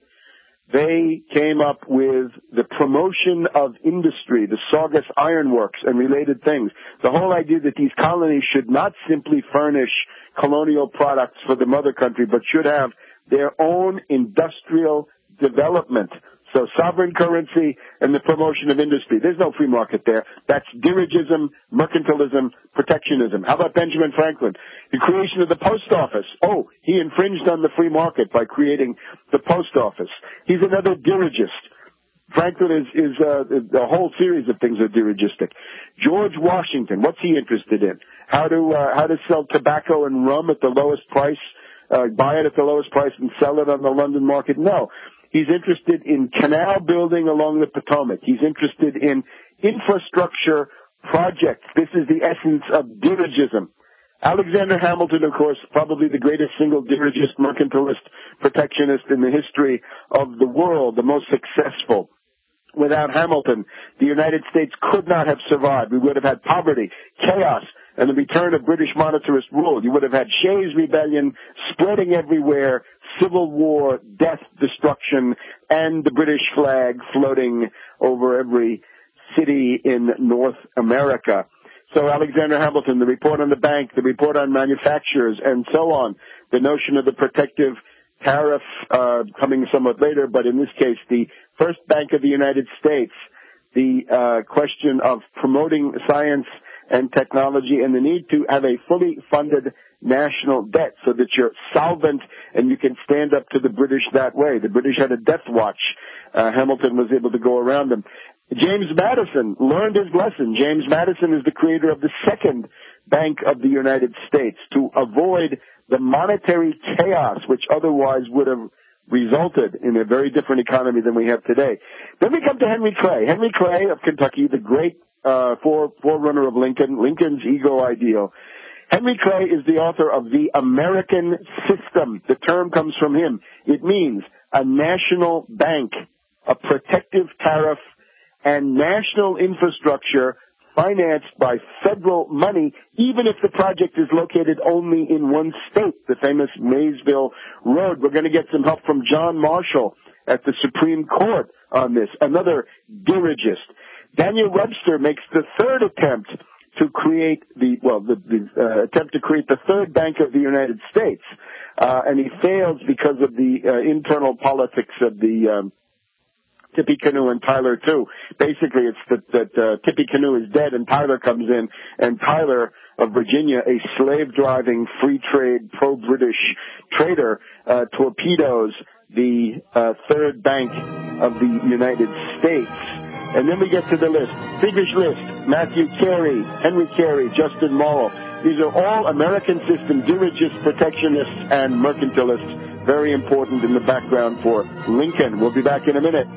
Speaker 1: They came up with the promotion of industry, the Saugus Iron Works and related things. The whole idea that these colonies should not simply furnish colonial products for the mother country, but should have their own industrial development. So sovereign currency and the promotion of industry. There's no free market there. That's dirigism, mercantilism, protectionism. How about Benjamin Franklin? The creation of the post office. Oh, he infringed on the free market by creating the post office. He's another dirigist. Franklin is, is uh, a whole series of things are dirigistic. George Washington, what's he interested in? How to, uh, how to sell tobacco and rum at the lowest price, uh, buy it at the lowest price and sell it on the London market? No. He's interested in canal building along the Potomac. He's interested in infrastructure projects. This is the essence of dirigism. Alexander Hamilton, of course, probably the greatest single dirigist, mercantilist, protectionist in the history of the world, the most successful. Without Hamilton, the United States could not have survived. We would have had poverty, chaos, and the return of British monetarist rule. You would have had Shays' rebellion spreading everywhere, civil war, death, destruction, and the British flag floating over every city in North America. So Alexander Hamilton, the report on the bank, the report on manufacturers, and so on. The notion of the protective tariff uh, coming somewhat later, but in this case, the first Bank of the United States, the uh, question of promoting science and technology, and the need to have a fully funded national debt so that you're solvent and you can stand up to the British that way. The British had a death watch. Uh, Hamilton was able to go around them. James Madison learned his lesson. James Madison is the creator of the second Bank of the United States to avoid the monetary chaos which otherwise would have resulted in a very different economy than we have today. Then we come to Henry Clay. Henry Clay of Kentucky, the great uh, fore, forerunner of Lincoln, Lincoln's ego ideal. Henry Clay is the author of The American System. The term comes from him. It means a national bank, a protective tariff, and national infrastructure financed by federal money, even if the project is located only in one state, the famous Maysville Road. We're going to get some help from John Marshall at the Supreme Court on this, another dirigist. Daniel Webster makes the third attempt to create the, well, the, the uh, attempt to create the third Bank of the United States, uh, and he fails because of the uh, internal politics of the um, Tippecanoe and Tyler too. Basically, it's that, that uh, Tippecanoe is dead and Tyler comes in, and Tyler of Virginia, a slave-driving, free trade, pro-British trader, uh, torpedoes the uh, third Bank of the United States. And then we get to the list. Friedrich List, Matthew Carey, Henry Carey, Justin Morrow. These are all American system dirigists, protectionists, and mercantilists. Very important in the background for Lincoln. We'll be back in a minute.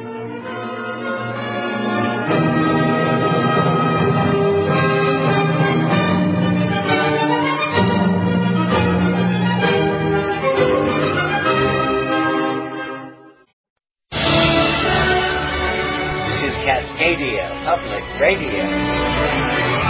Speaker 2: Cascadia Public Radio.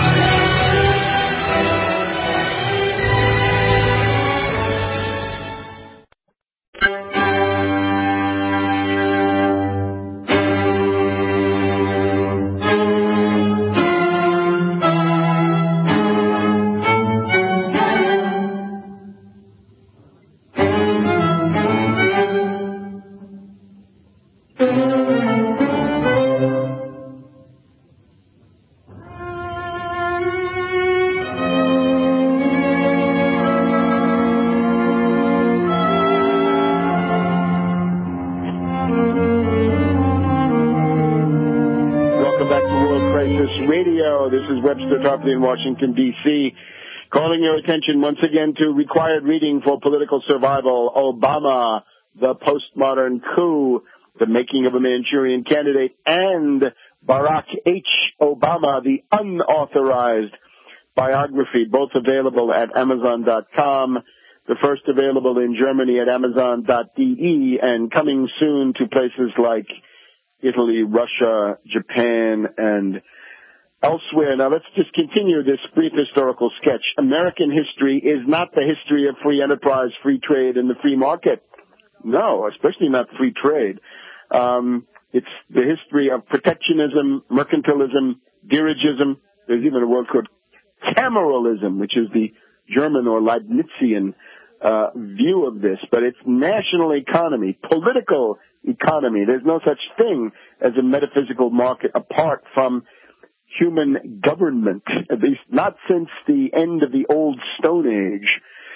Speaker 1: This is Webster Tarpley in Washington, D C, calling your attention once again to required reading for political survival, Obama, the postmodern coup, the making of a Manchurian candidate, and Barack H. Obama, the unauthorized biography, both available at Amazon dot com. the first available in Germany at amazon dot d e and coming soon to places like Italy, Russia, Japan, and elsewhere. Now, let's just continue this brief historical sketch. American history is not the history of free enterprise, free trade, and the free market. No, especially not free trade. Um, it's the history of protectionism, mercantilism, dirigism. There's even a word called cameralism, which is the German or Leibnizian uh, view of this. But it's national economy, political economy. There's no such thing as a metaphysical market apart from human government, at least not since the end of the old Stone Age.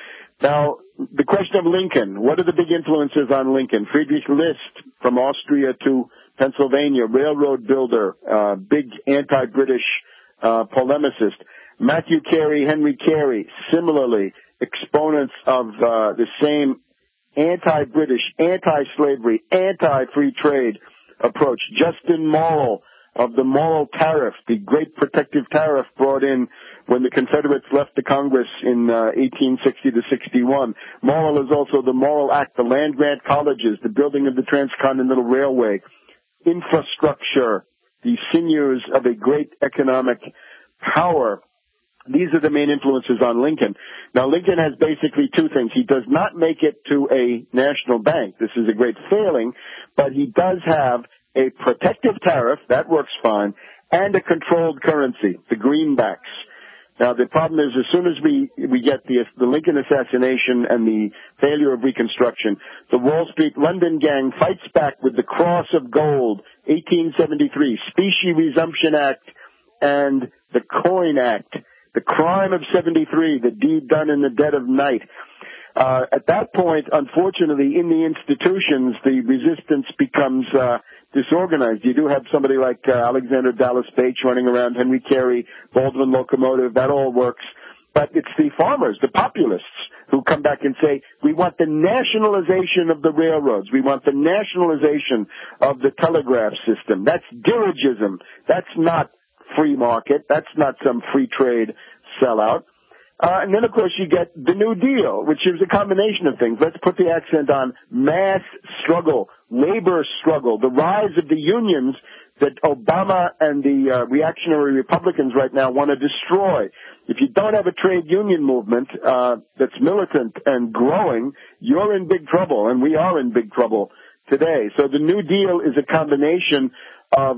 Speaker 1: Now, the question of Lincoln. What are the big influences on Lincoln? Friedrich List, from Austria to Pennsylvania, railroad builder, uh, big anti-British uh, polemicist. Matthew Carey, Henry Carey, similarly, exponents of uh, the same anti-British, anti-slavery, anti-free trade approach. Justin Morrill, of the Morrill Tariff, the great protective tariff brought in when the Confederates left the Congress in uh, eighteen sixty to sixty-one. Morrill is also the Morrill Act, the land-grant colleges, the building of the Transcontinental Railway, infrastructure, the sinews of a great economic power. These are the main influences on Lincoln. Now, Lincoln has basically two things. He does not make it to a national bank. This is a great failing, but he does have a protective tariff, that works fine, and a controlled currency, the greenbacks. Now, the problem is, as soon as we, we get the, the Lincoln assassination and the failure of Reconstruction, the Wall Street London gang fights back with the Cross of Gold, eighteen seventy-three, Specie Resumption Act, and the Coin Act, the crime of seventy-three, the deed done in the dead of night. Uh, at that point, unfortunately, in the institutions, the resistance becomes uh, disorganized. You do have somebody like uh, Alexander Dallas Page running around, Henry Carey, Baldwin Locomotive, that all works. But it's the farmers, the populists, who come back and say, we want the nationalization of the railroads. We want the nationalization of the telegraph system. That's dirigism. That's not free market. That's not some free trade sellout. Uh, and then, of course, you get the New Deal, which is a combination of things. Let's put the accent on mass struggle, labor struggle, the rise of the unions that Obama and the uh, reactionary Republicans right now want to destroy. If you don't have a trade union movement uh, that's militant and growing, you're in big trouble, and we are in big trouble today. So the New Deal is a combination of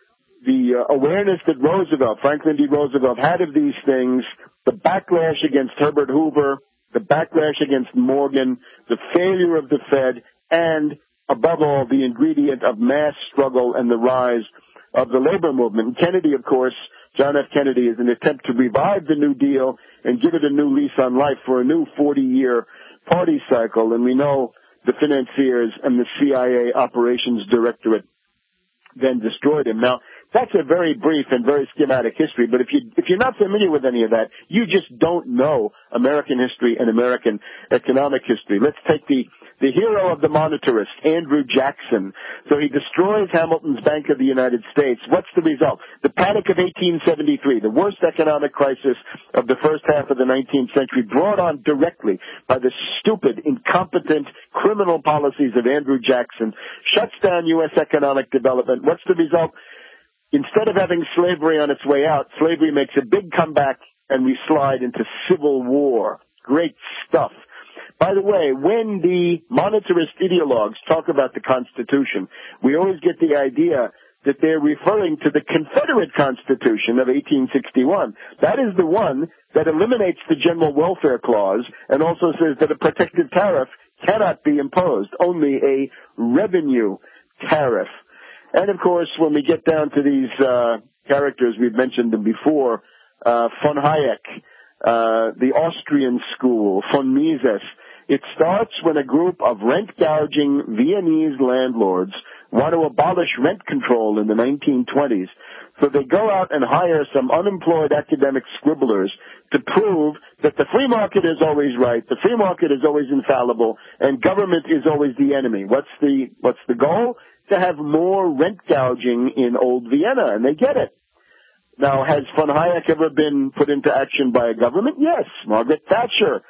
Speaker 1: the uh, awareness that Roosevelt, Franklin D. Roosevelt, had of these things, the backlash against Herbert Hoover, the backlash against Morgan, the failure of the Fed, and, above all, the ingredient of mass struggle and the rise of the labor movement. And Kennedy, of course, John F. Kennedy, is an attempt to revive the New Deal and give it a new lease on life for a new forty-year party cycle. And we know the financiers and the C I A operations directorate then destroyed him. Now, that's a very brief and very schematic history, but if you, if you're not familiar with any of that, you just don't know American history and American economic history. Let's take the, the hero of the monetarist, Andrew Jackson. So he destroys Hamilton's Bank of the United States. What's the result? The Panic of eighteen seventy-three, the worst economic crisis of the first half of the nineteenth century, brought on directly by the stupid, incompetent, criminal policies of Andrew Jackson, shuts down U S economic development. What's the result? Instead of having slavery on its way out, slavery makes a big comeback and we slide into civil war. Great stuff. By the way, when the monetarist ideologues talk about the Constitution, we always get the idea that they're referring to the Confederate Constitution of eighteen sixty-one. That is the one that eliminates the General Welfare Clause and also says that a protective tariff cannot be imposed, only a revenue tariff. And, of course, when we get down to these uh, characters, we've mentioned them before, uh, von Hayek, uh, the Austrian school, von Mises, it starts when a group of rent-gouging Viennese landlords want to abolish rent control in the nineteen twenties. So they go out and hire some unemployed academic scribblers to prove that the free market is always right, the free market is always infallible, and government is always the enemy. What's the, what's the goal? To have more rent gouging in old Vienna, and they get it. Now, has von Hayek ever been put into action by a government? Yes. Margaret Thatcher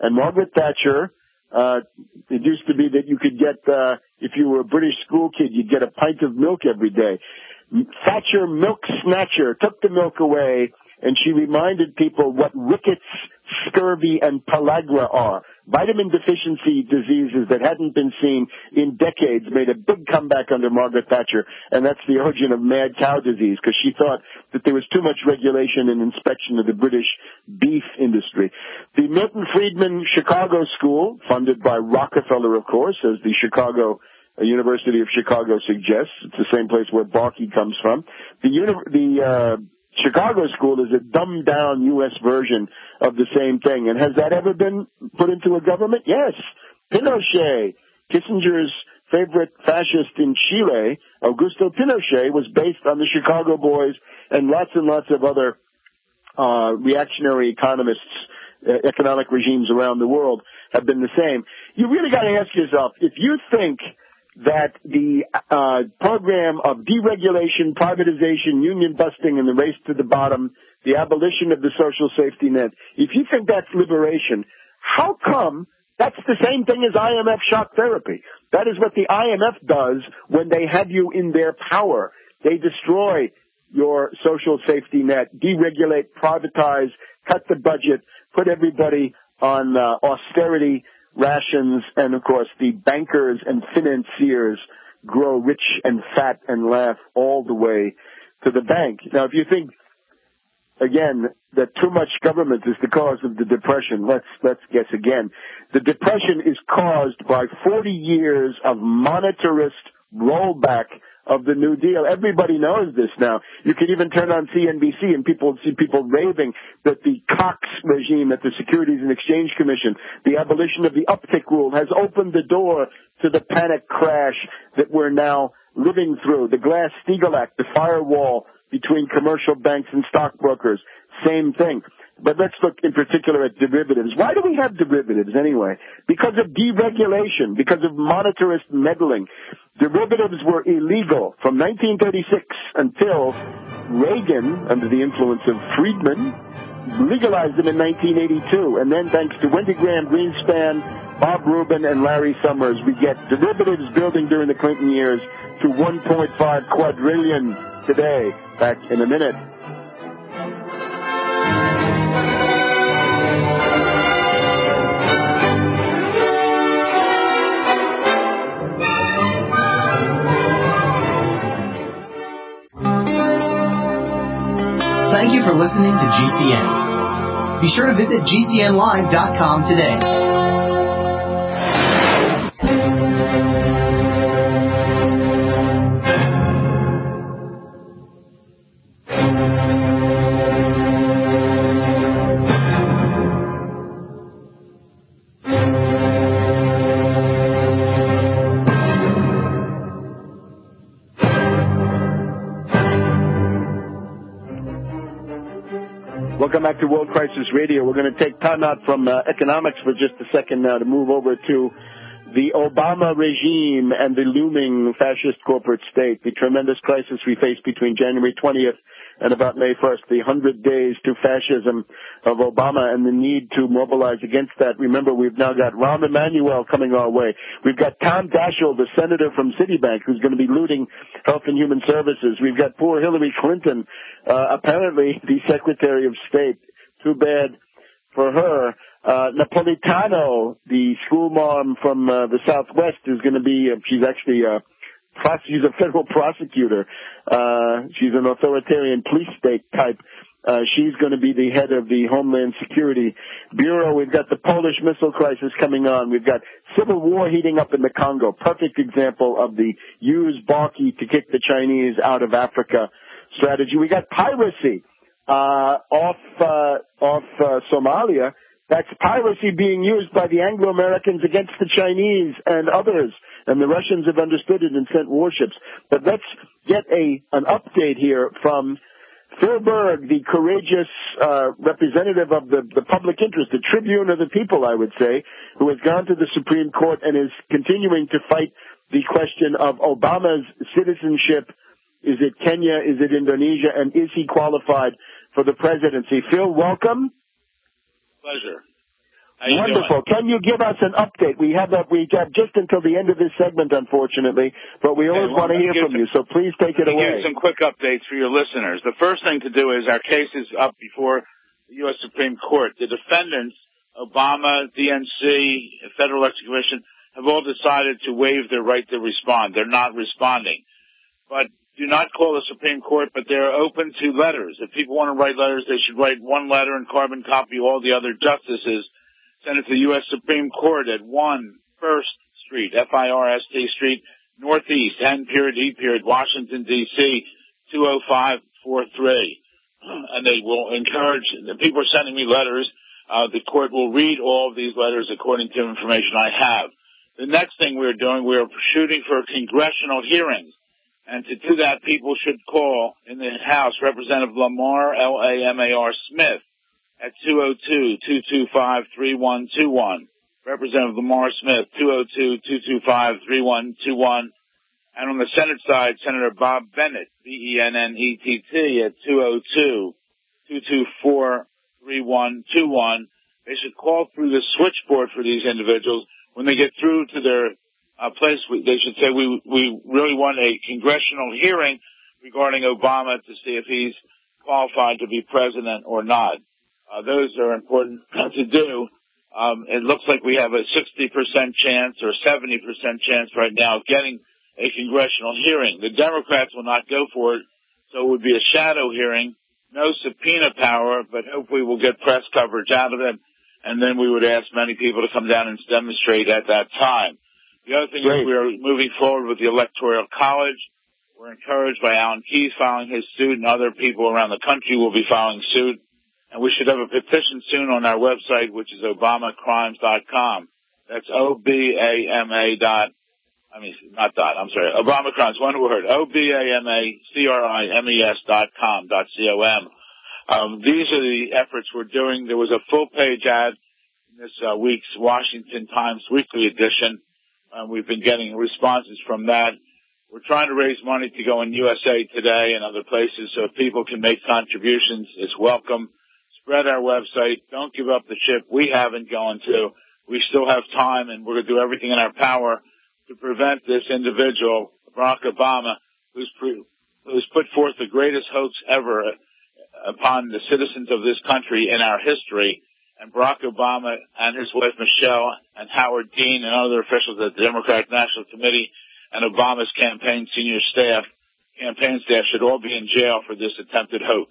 Speaker 1: And Margaret Thatcher, uh, it used to be that you could get, uh, if you were a British school kid, you'd get a pint of milk every day. Thatcher, milk snatcher, took the milk away, and she reminded people what rickets, scurvy, and pellagra are. Vitamin deficiency diseases that hadn't been seen in decades made a big comeback under Margaret Thatcher, and that's the origin of mad cow disease, because she thought that there was too much regulation and inspection of the British beef industry. The Milton Friedman Chicago School, funded by Rockefeller, of course, as the Chicago uh, University of Chicago suggests. It's the same place where Barkey comes from. The, uni- the uh, Chicago School is a dumbed-down U S version of the same thing. And has that ever been put into a government? Yes. Pinochet, Kissinger's favorite fascist in Chile, Augusto Pinochet, was based on the Chicago Boys, and lots and lots of other uh reactionary economists, uh, economic regimes around the world have been the same. You really got to ask yourself, if you think that the uh program of deregulation, privatization, union busting, and the race to the bottom, the abolition of the social safety net, if you think that's liberation, how come that's the same thing as I M F shock therapy? That is what the I M F does when they have you in their power. They destroy your social safety net, deregulate, privatize, cut the budget, put everybody on uh, austerity rations, and of course the bankers and financiers grow rich and fat and laugh all the way to the bank. Now, if you think, again, that too much government is the cause of the Depression, let's let's guess again. The Depression is caused by forty years of monetarist rollback of the New Deal. Everybody knows this now. You can even turn on C N B C and people see people raving that the Cox regime at the Securities and Exchange Commission, the abolition of the uptick rule, has opened the door to the panic crash that we're now living through. The Glass-Steagall Act, the firewall between commercial banks and stockbrokers, same thing. But let's look in particular at derivatives. Why do we have derivatives anyway? Because of deregulation, because of monetarist meddling. Derivatives were illegal from nineteen thirty-six until Reagan, under the influence of Friedman, legalized them in nineteen eighty-two. And then thanks to Wendy Graham Greenspan, Bob Rubin, and Larry Summers, we get derivatives building during the Clinton years to one point five quadrillion today. Back in a minute.
Speaker 4: Thank you for listening to G C N. Be sure to visit G C N live dot com today.
Speaker 1: Welcome back to World Crisis Radio. We're going to take time out from uh, economics for just a second now to move over to the Obama regime and the looming fascist corporate state, the tremendous crisis we face between January twentieth and about May first, the hundred days to fascism of Obama and the need to mobilize against that. Remember, we've now got Rahm Emanuel coming our way. We've got Tom Daschle, the senator from Citibank, who's going to be looting Health and Human Services. We've got poor Hillary Clinton, uh, apparently the Secretary of State. Too bad for her. Uh, Napolitano, the school mom from uh, the Southwest, is going to be, uh, she's actually a, she's a federal prosecutor. Uh, she's an authoritarian police state type. Uh, she's going to be the head of the Homeland Security Bureau. We've got the Polish missile crisis coming on. We've got civil war heating up in the Congo. Perfect example of the use Barkey to kick the Chinese out of Africa strategy. We got piracy, uh, off, uh, off, uh, Somalia. That's piracy being used by the Anglo-Americans against the Chinese and others, and the Russians have understood it and sent warships. But let's get a an update here from Phil Berg, the courageous uh, representative of the, the public interest, the tribune of the people, I would say, who has gone to the Supreme Court and is continuing to fight the question of Obama's citizenship. Is it Kenya? Is it Indonesia? And is he qualified for the presidency? Phil, welcome.
Speaker 5: Pleasure. How you
Speaker 1: Wonderful.
Speaker 5: doing?
Speaker 1: Can you give us an update? We have that. We have just until the end of this segment, unfortunately, but we always
Speaker 5: Okay, well,
Speaker 1: want to hear from
Speaker 5: some,
Speaker 1: you. So please take it
Speaker 5: Let me
Speaker 1: away.
Speaker 5: give some quick updates for your listeners. The first thing to do is our case is up before the U S Supreme Court. The defendants, Obama, D N C, Federal Election Commission, have all decided to waive their right to respond. They're not responding. But do not call the Supreme Court, but they're open to letters. If people want to write letters, they should write one letter and carbon copy all the other justices. Send it to the U S Supreme Court at one First Street, F I R S T Street, Northeast, N period, E period, Washington, D C, two oh five four three. And they will encourage, the people are sending me letters. Uh, the court will read all of these letters according to information I have. The next thing we're doing, we're shooting for congressional hearings. And to do that, people should call in the House Representative Lamar, L A M A R Smith, at two oh two, two two five, three one two one. Representative Lamar Smith, two oh two, two two five, three one two one. And on the Senate side, Senator Bob Bennett, B E N N E T T, at two oh two, two two four, three one two one. They should call through the switchboard for these individuals. When they get through to their uh, place, they should say, we, we really want a congressional hearing regarding Obama to see if he's qualified to be president or not. Uh, those are important to do. Um, it looks like we have a sixty percent chance or seventy percent chance right now of getting a congressional hearing. The Democrats will not go for it, so it would be a shadow hearing, no subpoena power, but hopefully we'll get press coverage out of it, and then we would ask many people to come down and demonstrate at that time. The other thing
Speaker 1: Great.
Speaker 5: is we're moving forward with the Electoral College. We're encouraged by Alan Keyes filing his suit, and other people around the country will be filing suit. And we should have a petition soon on our website, which is obama crimes dot com. That's O B A M A dot, I mean, not dot, I'm sorry, Obama Crimes, one word, O B A M A C R I M E S dot com, dot C O M. Um, these are the efforts we're doing. There was a full-page ad in this uh, week's Washington Times Weekly edition. Um, we've been getting responses from that. We're trying to raise money to go in U S A Today and other places so if people can make contributions. It's welcome. Spread our website. Don't give up the ship. We haven't gone to. We still have time, and we're going to do everything in our power to prevent this individual, Barack Obama, who's, pre- who's put forth the greatest hoax ever upon the citizens of this country in our history. And Barack Obama and his wife Michelle and Howard Dean and other officials at the Democratic National Committee and Obama's campaign senior staff, campaign staff should all be in jail for this attempted hoax.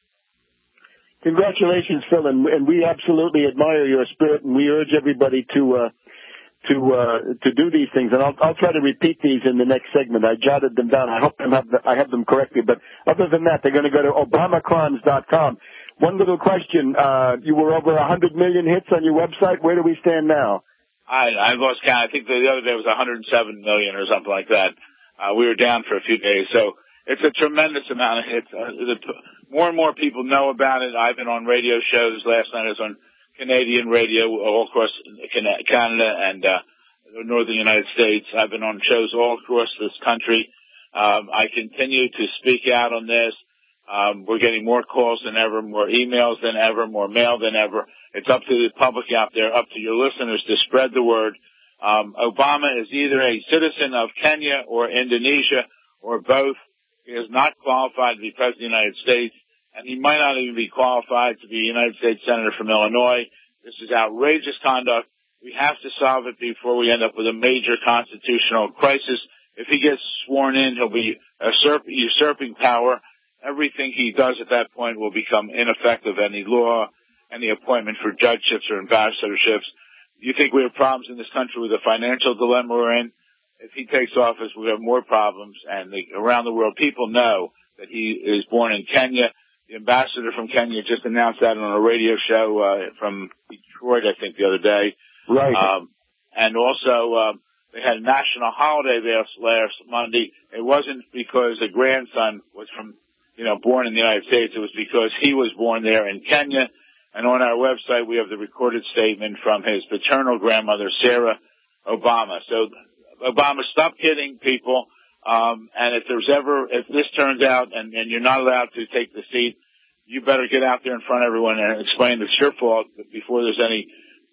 Speaker 1: Congratulations, Phil, and, and we absolutely admire your spirit, and we urge everybody to uh, to uh, to do these things. And I'll, I'll try to repeat these in the next segment. I jotted them down. I hope I have, the, I have them correctly. But other than that, they're going to go to obama crimes dot com. One little question. Uh, you were over one hundred million hits on your website. Where do we stand now?
Speaker 5: I, I lost count. I think the other day was one hundred seven million or something like that. Uh, we were down for a few days. So it's a tremendous amount of hits. Uh, the, more and more people know about it. I've been on radio shows. Last night I was on Canadian radio all across Canada and uh, northern United States. I've been on shows all across this country. Um, I continue to speak out on this. Um, we're getting more calls than ever, more emails than ever, more mail than ever. It's up to the public out there, up to your listeners to spread the word. Um, Obama is either a citizen of Kenya or Indonesia or both. He is not qualified to be president of the United States, and he might not even be qualified to be a United States Senator from Illinois. This is outrageous conduct. We have to solve it before we end up with a major constitutional crisis. If he gets sworn in, he'll be usurp- usurping power. Everything he does at that point will become ineffective. Any law, any appointment for judgeships or ambassadorships. You think we have problems in this country with the financial dilemma we're in? If he takes office, we have more problems. And the, around the world, people know that he is born in Kenya. The ambassador from Kenya just announced that on a radio show uh, from Detroit, I think, the other day.
Speaker 1: Right.
Speaker 5: Um, and also, uh, they had a national holiday there last Monday. It wasn't because the grandson was from, you know, born in the United States. It was because he was born there in Kenya. And on our website, we have the recorded statement from his paternal grandmother, Sarah Obama. So, Obama, stop kidding people. Um, and if there's ever, if this turns out and, and you're not allowed to take the seat, you better get out there in front of everyone and explain it's your fault before there's any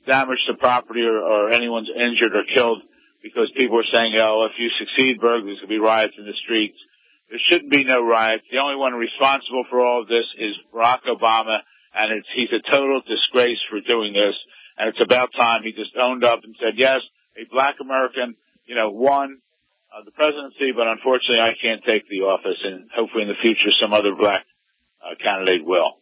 Speaker 5: damage to property or, or anyone's injured or killed because people are saying, oh, if you succeed, Berg, there's going to be riots in the streets. There shouldn't be no riots. The only one responsible for all of this is Barack Obama, and it's, he's a total disgrace for doing this. And it's about time he just owned up and said, yes, a black American, you know, won uh, the presidency, but unfortunately I can't take the office, and hopefully in the future some other black uh, candidate will.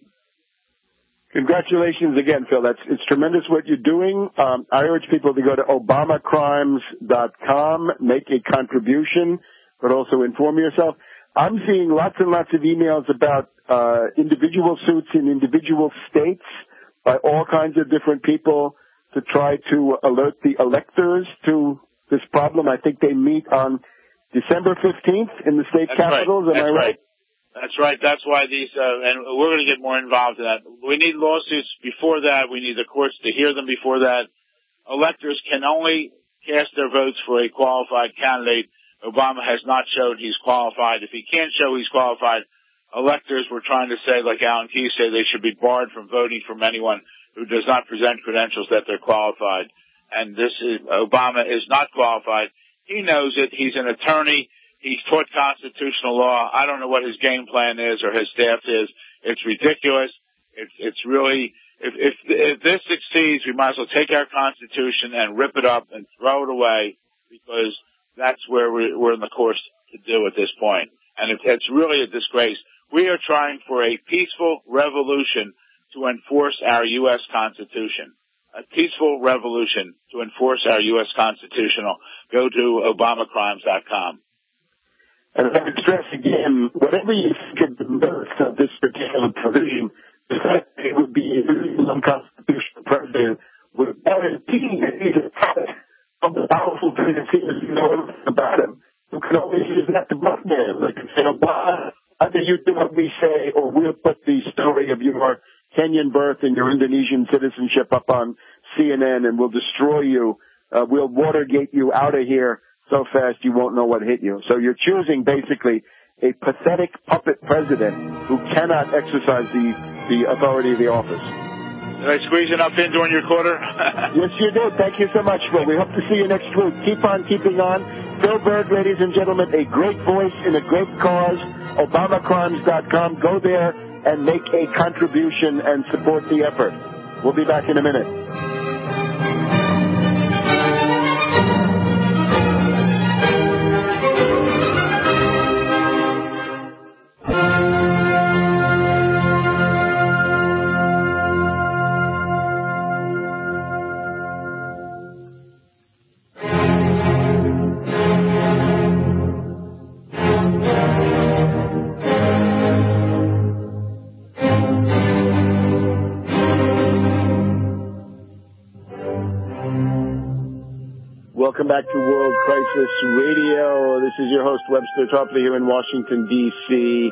Speaker 1: Congratulations again, Phil. That's, it's tremendous what you're doing. Um, I urge people to go to obama crimes dot com, make a contribution, but also inform yourself. I'm seeing lots and lots of emails about uh, individual suits in individual states by all kinds of different people to try to alert the electors to this problem. I think they meet on December fifteenth in the state
Speaker 5: That's
Speaker 1: capitals.
Speaker 5: Right.
Speaker 1: Am
Speaker 5: That's
Speaker 1: I right?
Speaker 5: right? That's right. That's why these, uh, and we're going to get more involved in that. We need lawsuits before that. We need the courts to hear them before that. Electors can only cast their votes for a qualified candidate. Obama has not showed he's qualified. If he can't show he's qualified, electors were trying to say, like Alan Keyes said, they should be barred from voting from anyone who does not present credentials that they're qualified. And this is, Obama is not qualified. He knows it. He's an attorney. He's taught constitutional law. I don't know what his game plan is or his staff is. It's ridiculous. It's, it's really, if, if, if this succeeds, we might as well take our Constitution and rip it up and throw it away, because that's where we're, we're in the course to do at this point. And it, it's really a disgrace. We are trying for a peaceful revolution to enforce our U S Constitution. A peaceful revolution to enforce our U S Constitutional. Go to obama crimes dot com.
Speaker 1: And I would stress again, whatever you think of the merits of this particular provision, the fact that it would be a really unconstitutional president would guarantee that he's a puppet of the powerful presidency that you know everything about him, who can always use that to blackmail. They can say, Obama, either you do what we say, or we'll put the story of your Kenyan birth and your Indonesian citizenship up on C N N, and we'll destroy you. Uh, we'll Watergate you out of here so fast you won't know what hit you. So you're choosing basically a pathetic puppet president who cannot exercise the, the authority of the office.
Speaker 5: Did I squeeze enough in during your quarter?
Speaker 1: Yes, you did. Thank you so much, Phil. We hope to see you next week. Keep on keeping on. Phil Berg, ladies and gentlemen, a great voice in a great cause. obama crimes dot com. Go there and make a contribution and support the effort. We'll be back in a minute. Welcome back to World Crisis Radio. This is your host, Webster Tarpley, here in Washington, D C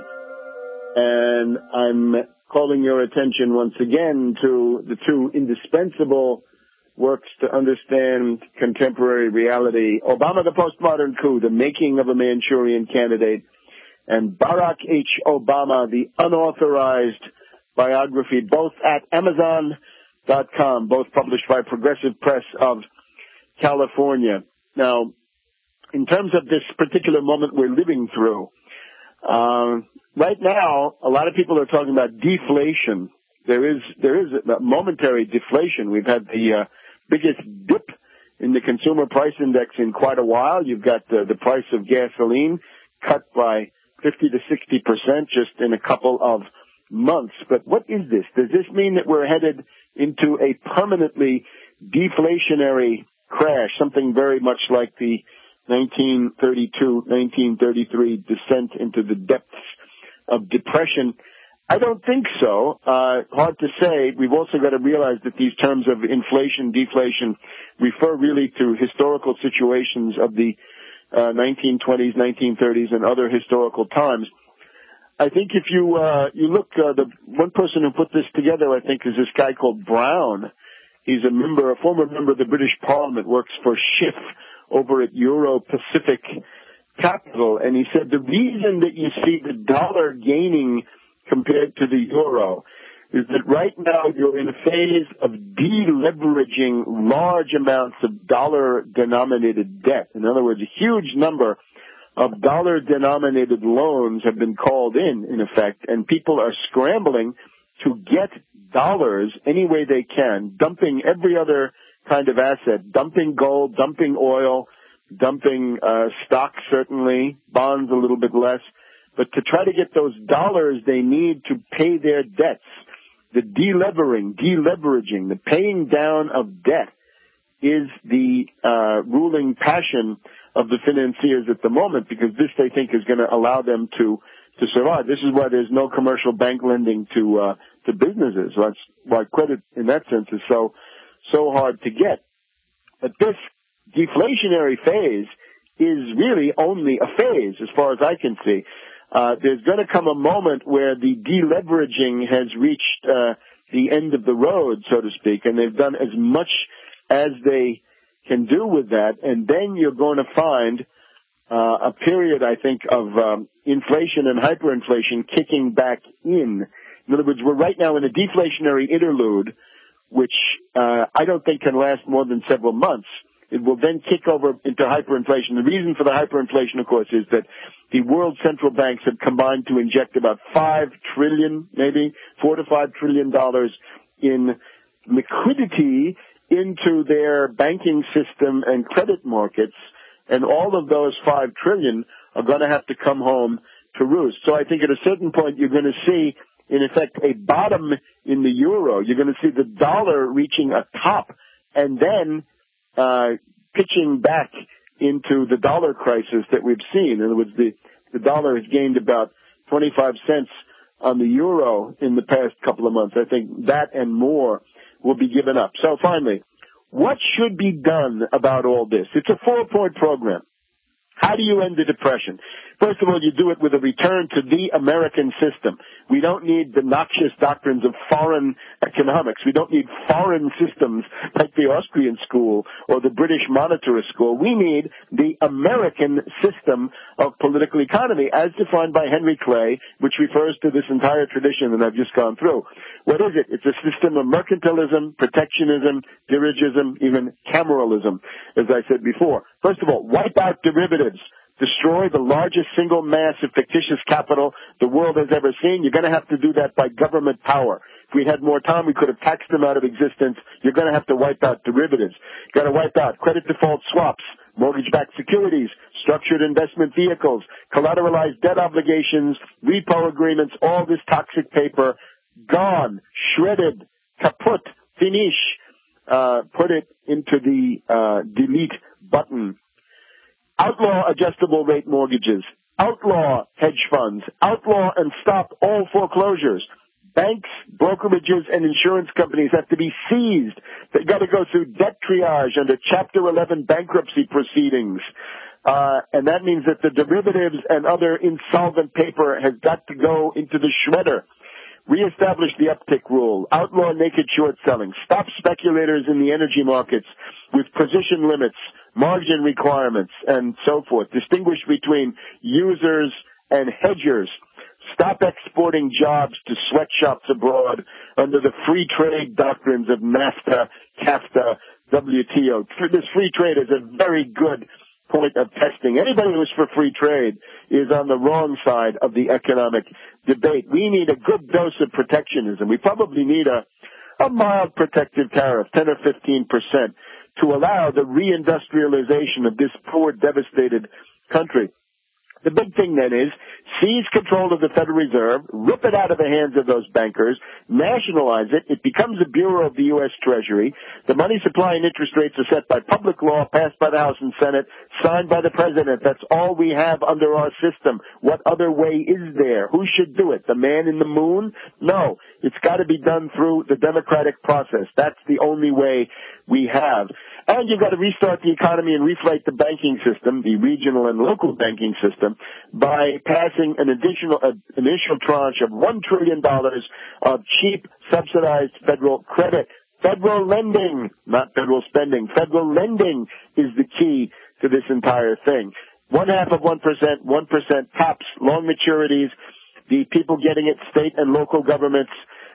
Speaker 1: And I'm calling your attention once again to the two indispensable works to understand contemporary reality. Obama, the Postmodern Coup, The Making of a Manchurian Candidate, and Barack H. Obama, The Unauthorized Biography, both at amazon dot com, both published by Progressive Press of California. Now, in terms of this particular moment we're living through, uh, right now, a lot of people are talking about deflation. There is there is a momentary deflation. We've had the uh, biggest dip in the consumer price index in quite a while. You've got the, the price of gasoline cut by fifty to sixty percent just in a couple of months. But what is this? Does this mean that we're headed into a permanently deflationary crash, something very much like the nineteen thirty-two nineteen thirty-three descent into the depths of depression? I don't think so. Uh, hard to say. We've also got to realize that these terms of inflation, deflation refer really to historical situations of the uh, nineteen twenties, nineteen thirties, and other historical times. I think if you uh, you look, uh, the one person who put this together, I think, is this guy called Brown. He's a member, a former member of the British Parliament, works for Schiff over at Euro Pacific Capital, and he said the reason that you see the dollar gaining compared to the euro is that right now you're in a phase of deleveraging large amounts of dollar-denominated debt. In other words, a huge number of dollar-denominated loans have been called in, in effect, and people are scrambling to get dollars any way they can, dumping every other kind of asset, dumping gold, dumping oil, dumping uh, stocks certainly, bonds a little bit less, but to try to get those dollars they need to pay their debts. The delevering, deleveraging, the paying down of debt is the uh, ruling passion of the financiers at the moment, because this, they think, is going to allow them to to survive. This is why there's no commercial bank lending to uh, to businesses. That's why credit, in that sense, is so so hard to get. But this deflationary phase is really only a phase, as far as I can see. Uh, there's going to come a moment where the deleveraging has reached uh, the end of the road, so to speak, and they've done as much as they can do with that, and then you're going to find uh, a period, I think, of um, inflation and hyperinflation kicking back in. In other words, we're right now in a deflationary interlude, which uh, I don't think can last more than several months. It will then kick over into hyperinflation. The reason for the hyperinflation, of course, is that the world central banks have combined to inject about five trillion, maybe four to five trillion dollars in liquidity into their banking system and credit markets, and all of those five trillion are going to have to come home to roost. So I think at a certain point you're going to see, in effect, a bottom in the euro. You're going to see the dollar reaching a top, and then Uh, pitching back into the dollar crisis that we've seen. In other words, the, the dollar has gained about twenty-five cents on the euro in the past couple of months. I think that and more will be given up. So finally, what should be done about all this? It's a four-point program. How do you end the depression? First of all, you do it with a return to the American system. We don't need the noxious doctrines of foreign economics. We don't need foreign systems like the Austrian school or the British monetarist school. We need the American system of political economy as defined by Henry Clay, which refers to this entire tradition that I've just gone through. What is it? It's a system of mercantilism, protectionism, dirigism, even cameralism, as I said before. First of all, wipe out derivatives. Destroy the largest single mass of fictitious capital the world has ever seen. You're going to have to do that by government power. If we had more time, we could have taxed them out of existence. You're going to have to wipe out derivatives. You've got to wipe out credit default swaps, mortgage-backed securities, structured investment vehicles, collateralized debt obligations, repo agreements, all this toxic paper, gone, shredded, kaput, finish. Uh, put it into the uh, delete button. Outlaw adjustable rate mortgages. Outlaw hedge funds. Outlaw and stop all foreclosures. Banks, brokerages, and insurance companies have to be seized. They've got to go through debt triage under Chapter eleven bankruptcy proceedings. Uh, and that means that the derivatives and other insolvent paper has got to go into the shredder. Reestablish the uptick rule. Outlaw naked short selling. Stop speculators in the energy markets with position limits, margin requirements, and so forth. Distinguish between users and hedgers. Stop exporting jobs to sweatshops abroad under the free trade doctrines of NAFTA, CAFTA, W T O. This free trade is a very good point of testing. Anybody who's for free trade is on the wrong side of the economic debate. We need a good dose of protectionism. We probably need a, a mild protective tariff, ten or fifteen percent, to allow the reindustrialization of this poor, devastated country. The big thing then is seize control of the Federal Reserve, rip it out of the hands of those bankers, nationalize it. It becomes a bureau of the U S Treasury. The money supply and interest rates are set by public law, passed by the House and Senate, signed by the President. That's all we have under our system. What other way is there? Who should do it? The man in the moon? No. It's got to be done through the democratic process. That's the only way we have. And you've got to restart the economy and reflate the banking system, the regional and local banking system, by passing an additional uh, initial tranche of one trillion dollars of cheap, subsidized federal credit. Federal lending, not federal spending. Federal lending is the key to this entire thing. One half of one percent, one percent tops, long maturities, the people getting it, state and local governments,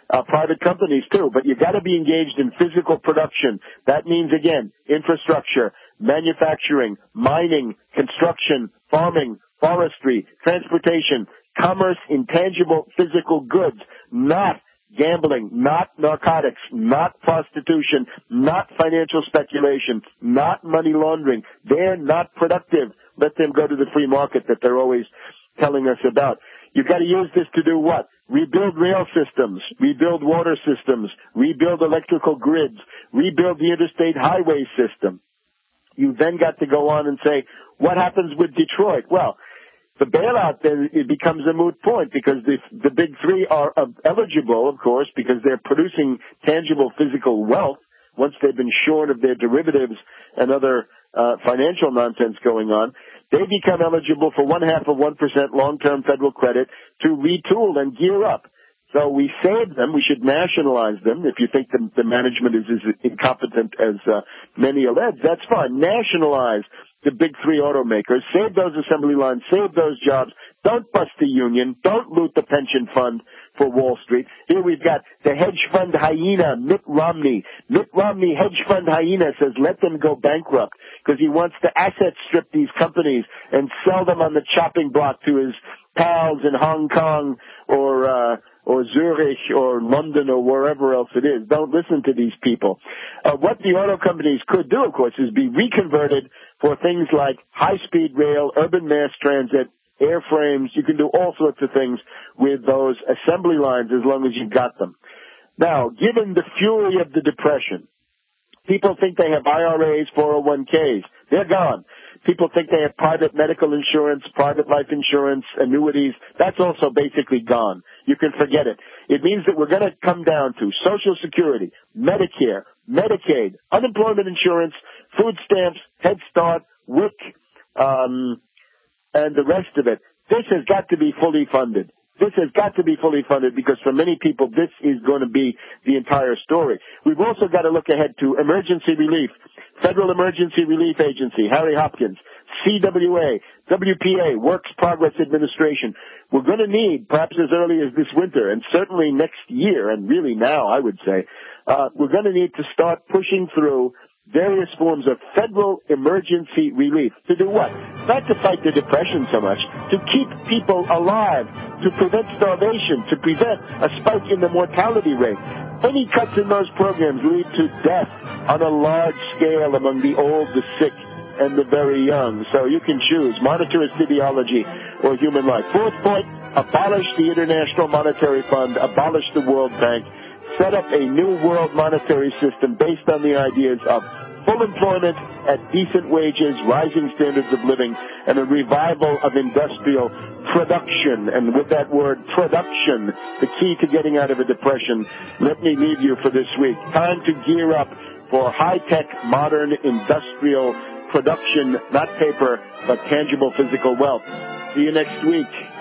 Speaker 1: uh, private companies too. But you got to be engaged in physical production. That means, again, infrastructure, manufacturing, mining, construction, farming, forestry, transportation, commerce in tangible physical goods, not gambling, not narcotics, not prostitution, not financial speculation, not money laundering. They're not productive. Let them go to the free market that they're always telling us about. You've got to use this to do what? Rebuild rail systems, rebuild water systems, rebuild electrical grids, rebuild the interstate highway system. You then got to go on and say, what happens with Detroit? Well, the bailout then it becomes a moot point because the, the big three are uh, eligible, of course, because they're producing tangible physical wealth once they've been shorn of their derivatives and other uh, financial nonsense going on. They become eligible for one half of one percent long-term federal credit to retool and gear up. So we save them. We should nationalize them. If you think the, the management is as incompetent as uh, many allege, that's fine. Nationalize the big three automakers. Save those assembly lines. Save those jobs. Don't bust the union. Don't loot the pension fund for Wall Street. Here we've got the hedge fund hyena, Mitt Romney. Mitt Romney, hedge fund hyena, says let them go bankrupt because he wants to asset strip these companies and sell them on the chopping block to his pals in Hong Kong or uh or Zurich or London or wherever else it is. Don't listen to these people. Uh, what the auto companies could do, of course, is be reconverted for things like high-speed rail, urban mass transit, airframes. You can do all sorts of things with those assembly lines as long as you've got them. Now, given the fury of the Depression, people think they have I R As, four oh one Ks. They're gone. People think they have private medical insurance, private life insurance, annuities. That's also basically gone. You can forget it. It means that we're going to come down to Social Security, Medicare, Medicaid, unemployment insurance, food stamps, Head Start, W I C, um, and the rest of it. This has got to be fully funded. This has got to be fully funded because for many people this is going to be the entire story. We've also got to look ahead to emergency relief, Federal Emergency Relief Agency, Harry Hopkins, C W A, W P A, Works Progress Administration. We're going to need, perhaps as early as this winter and certainly next year, and really now I would say, uh, we're going to need to start pushing through various forms of federal emergency relief. To do what? Not to fight the Depression so much, to keep people alive, to prevent starvation, to prevent a spike in the mortality rate. Any cuts in those programs lead to death on a large scale among the old, the sick, and the very young. So you can choose monetarist ideology or human life. Fourth point, abolish the International Monetary Fund, abolish the World Bank, set up a new world monetary system based on the ideas of full employment at decent wages, rising standards of living, and a revival of industrial production. And with that word, production, the key to getting out of a depression, let me leave you for this week. Time to gear up for high-tech, modern, industrial production, not paper, but tangible physical wealth. See you next week.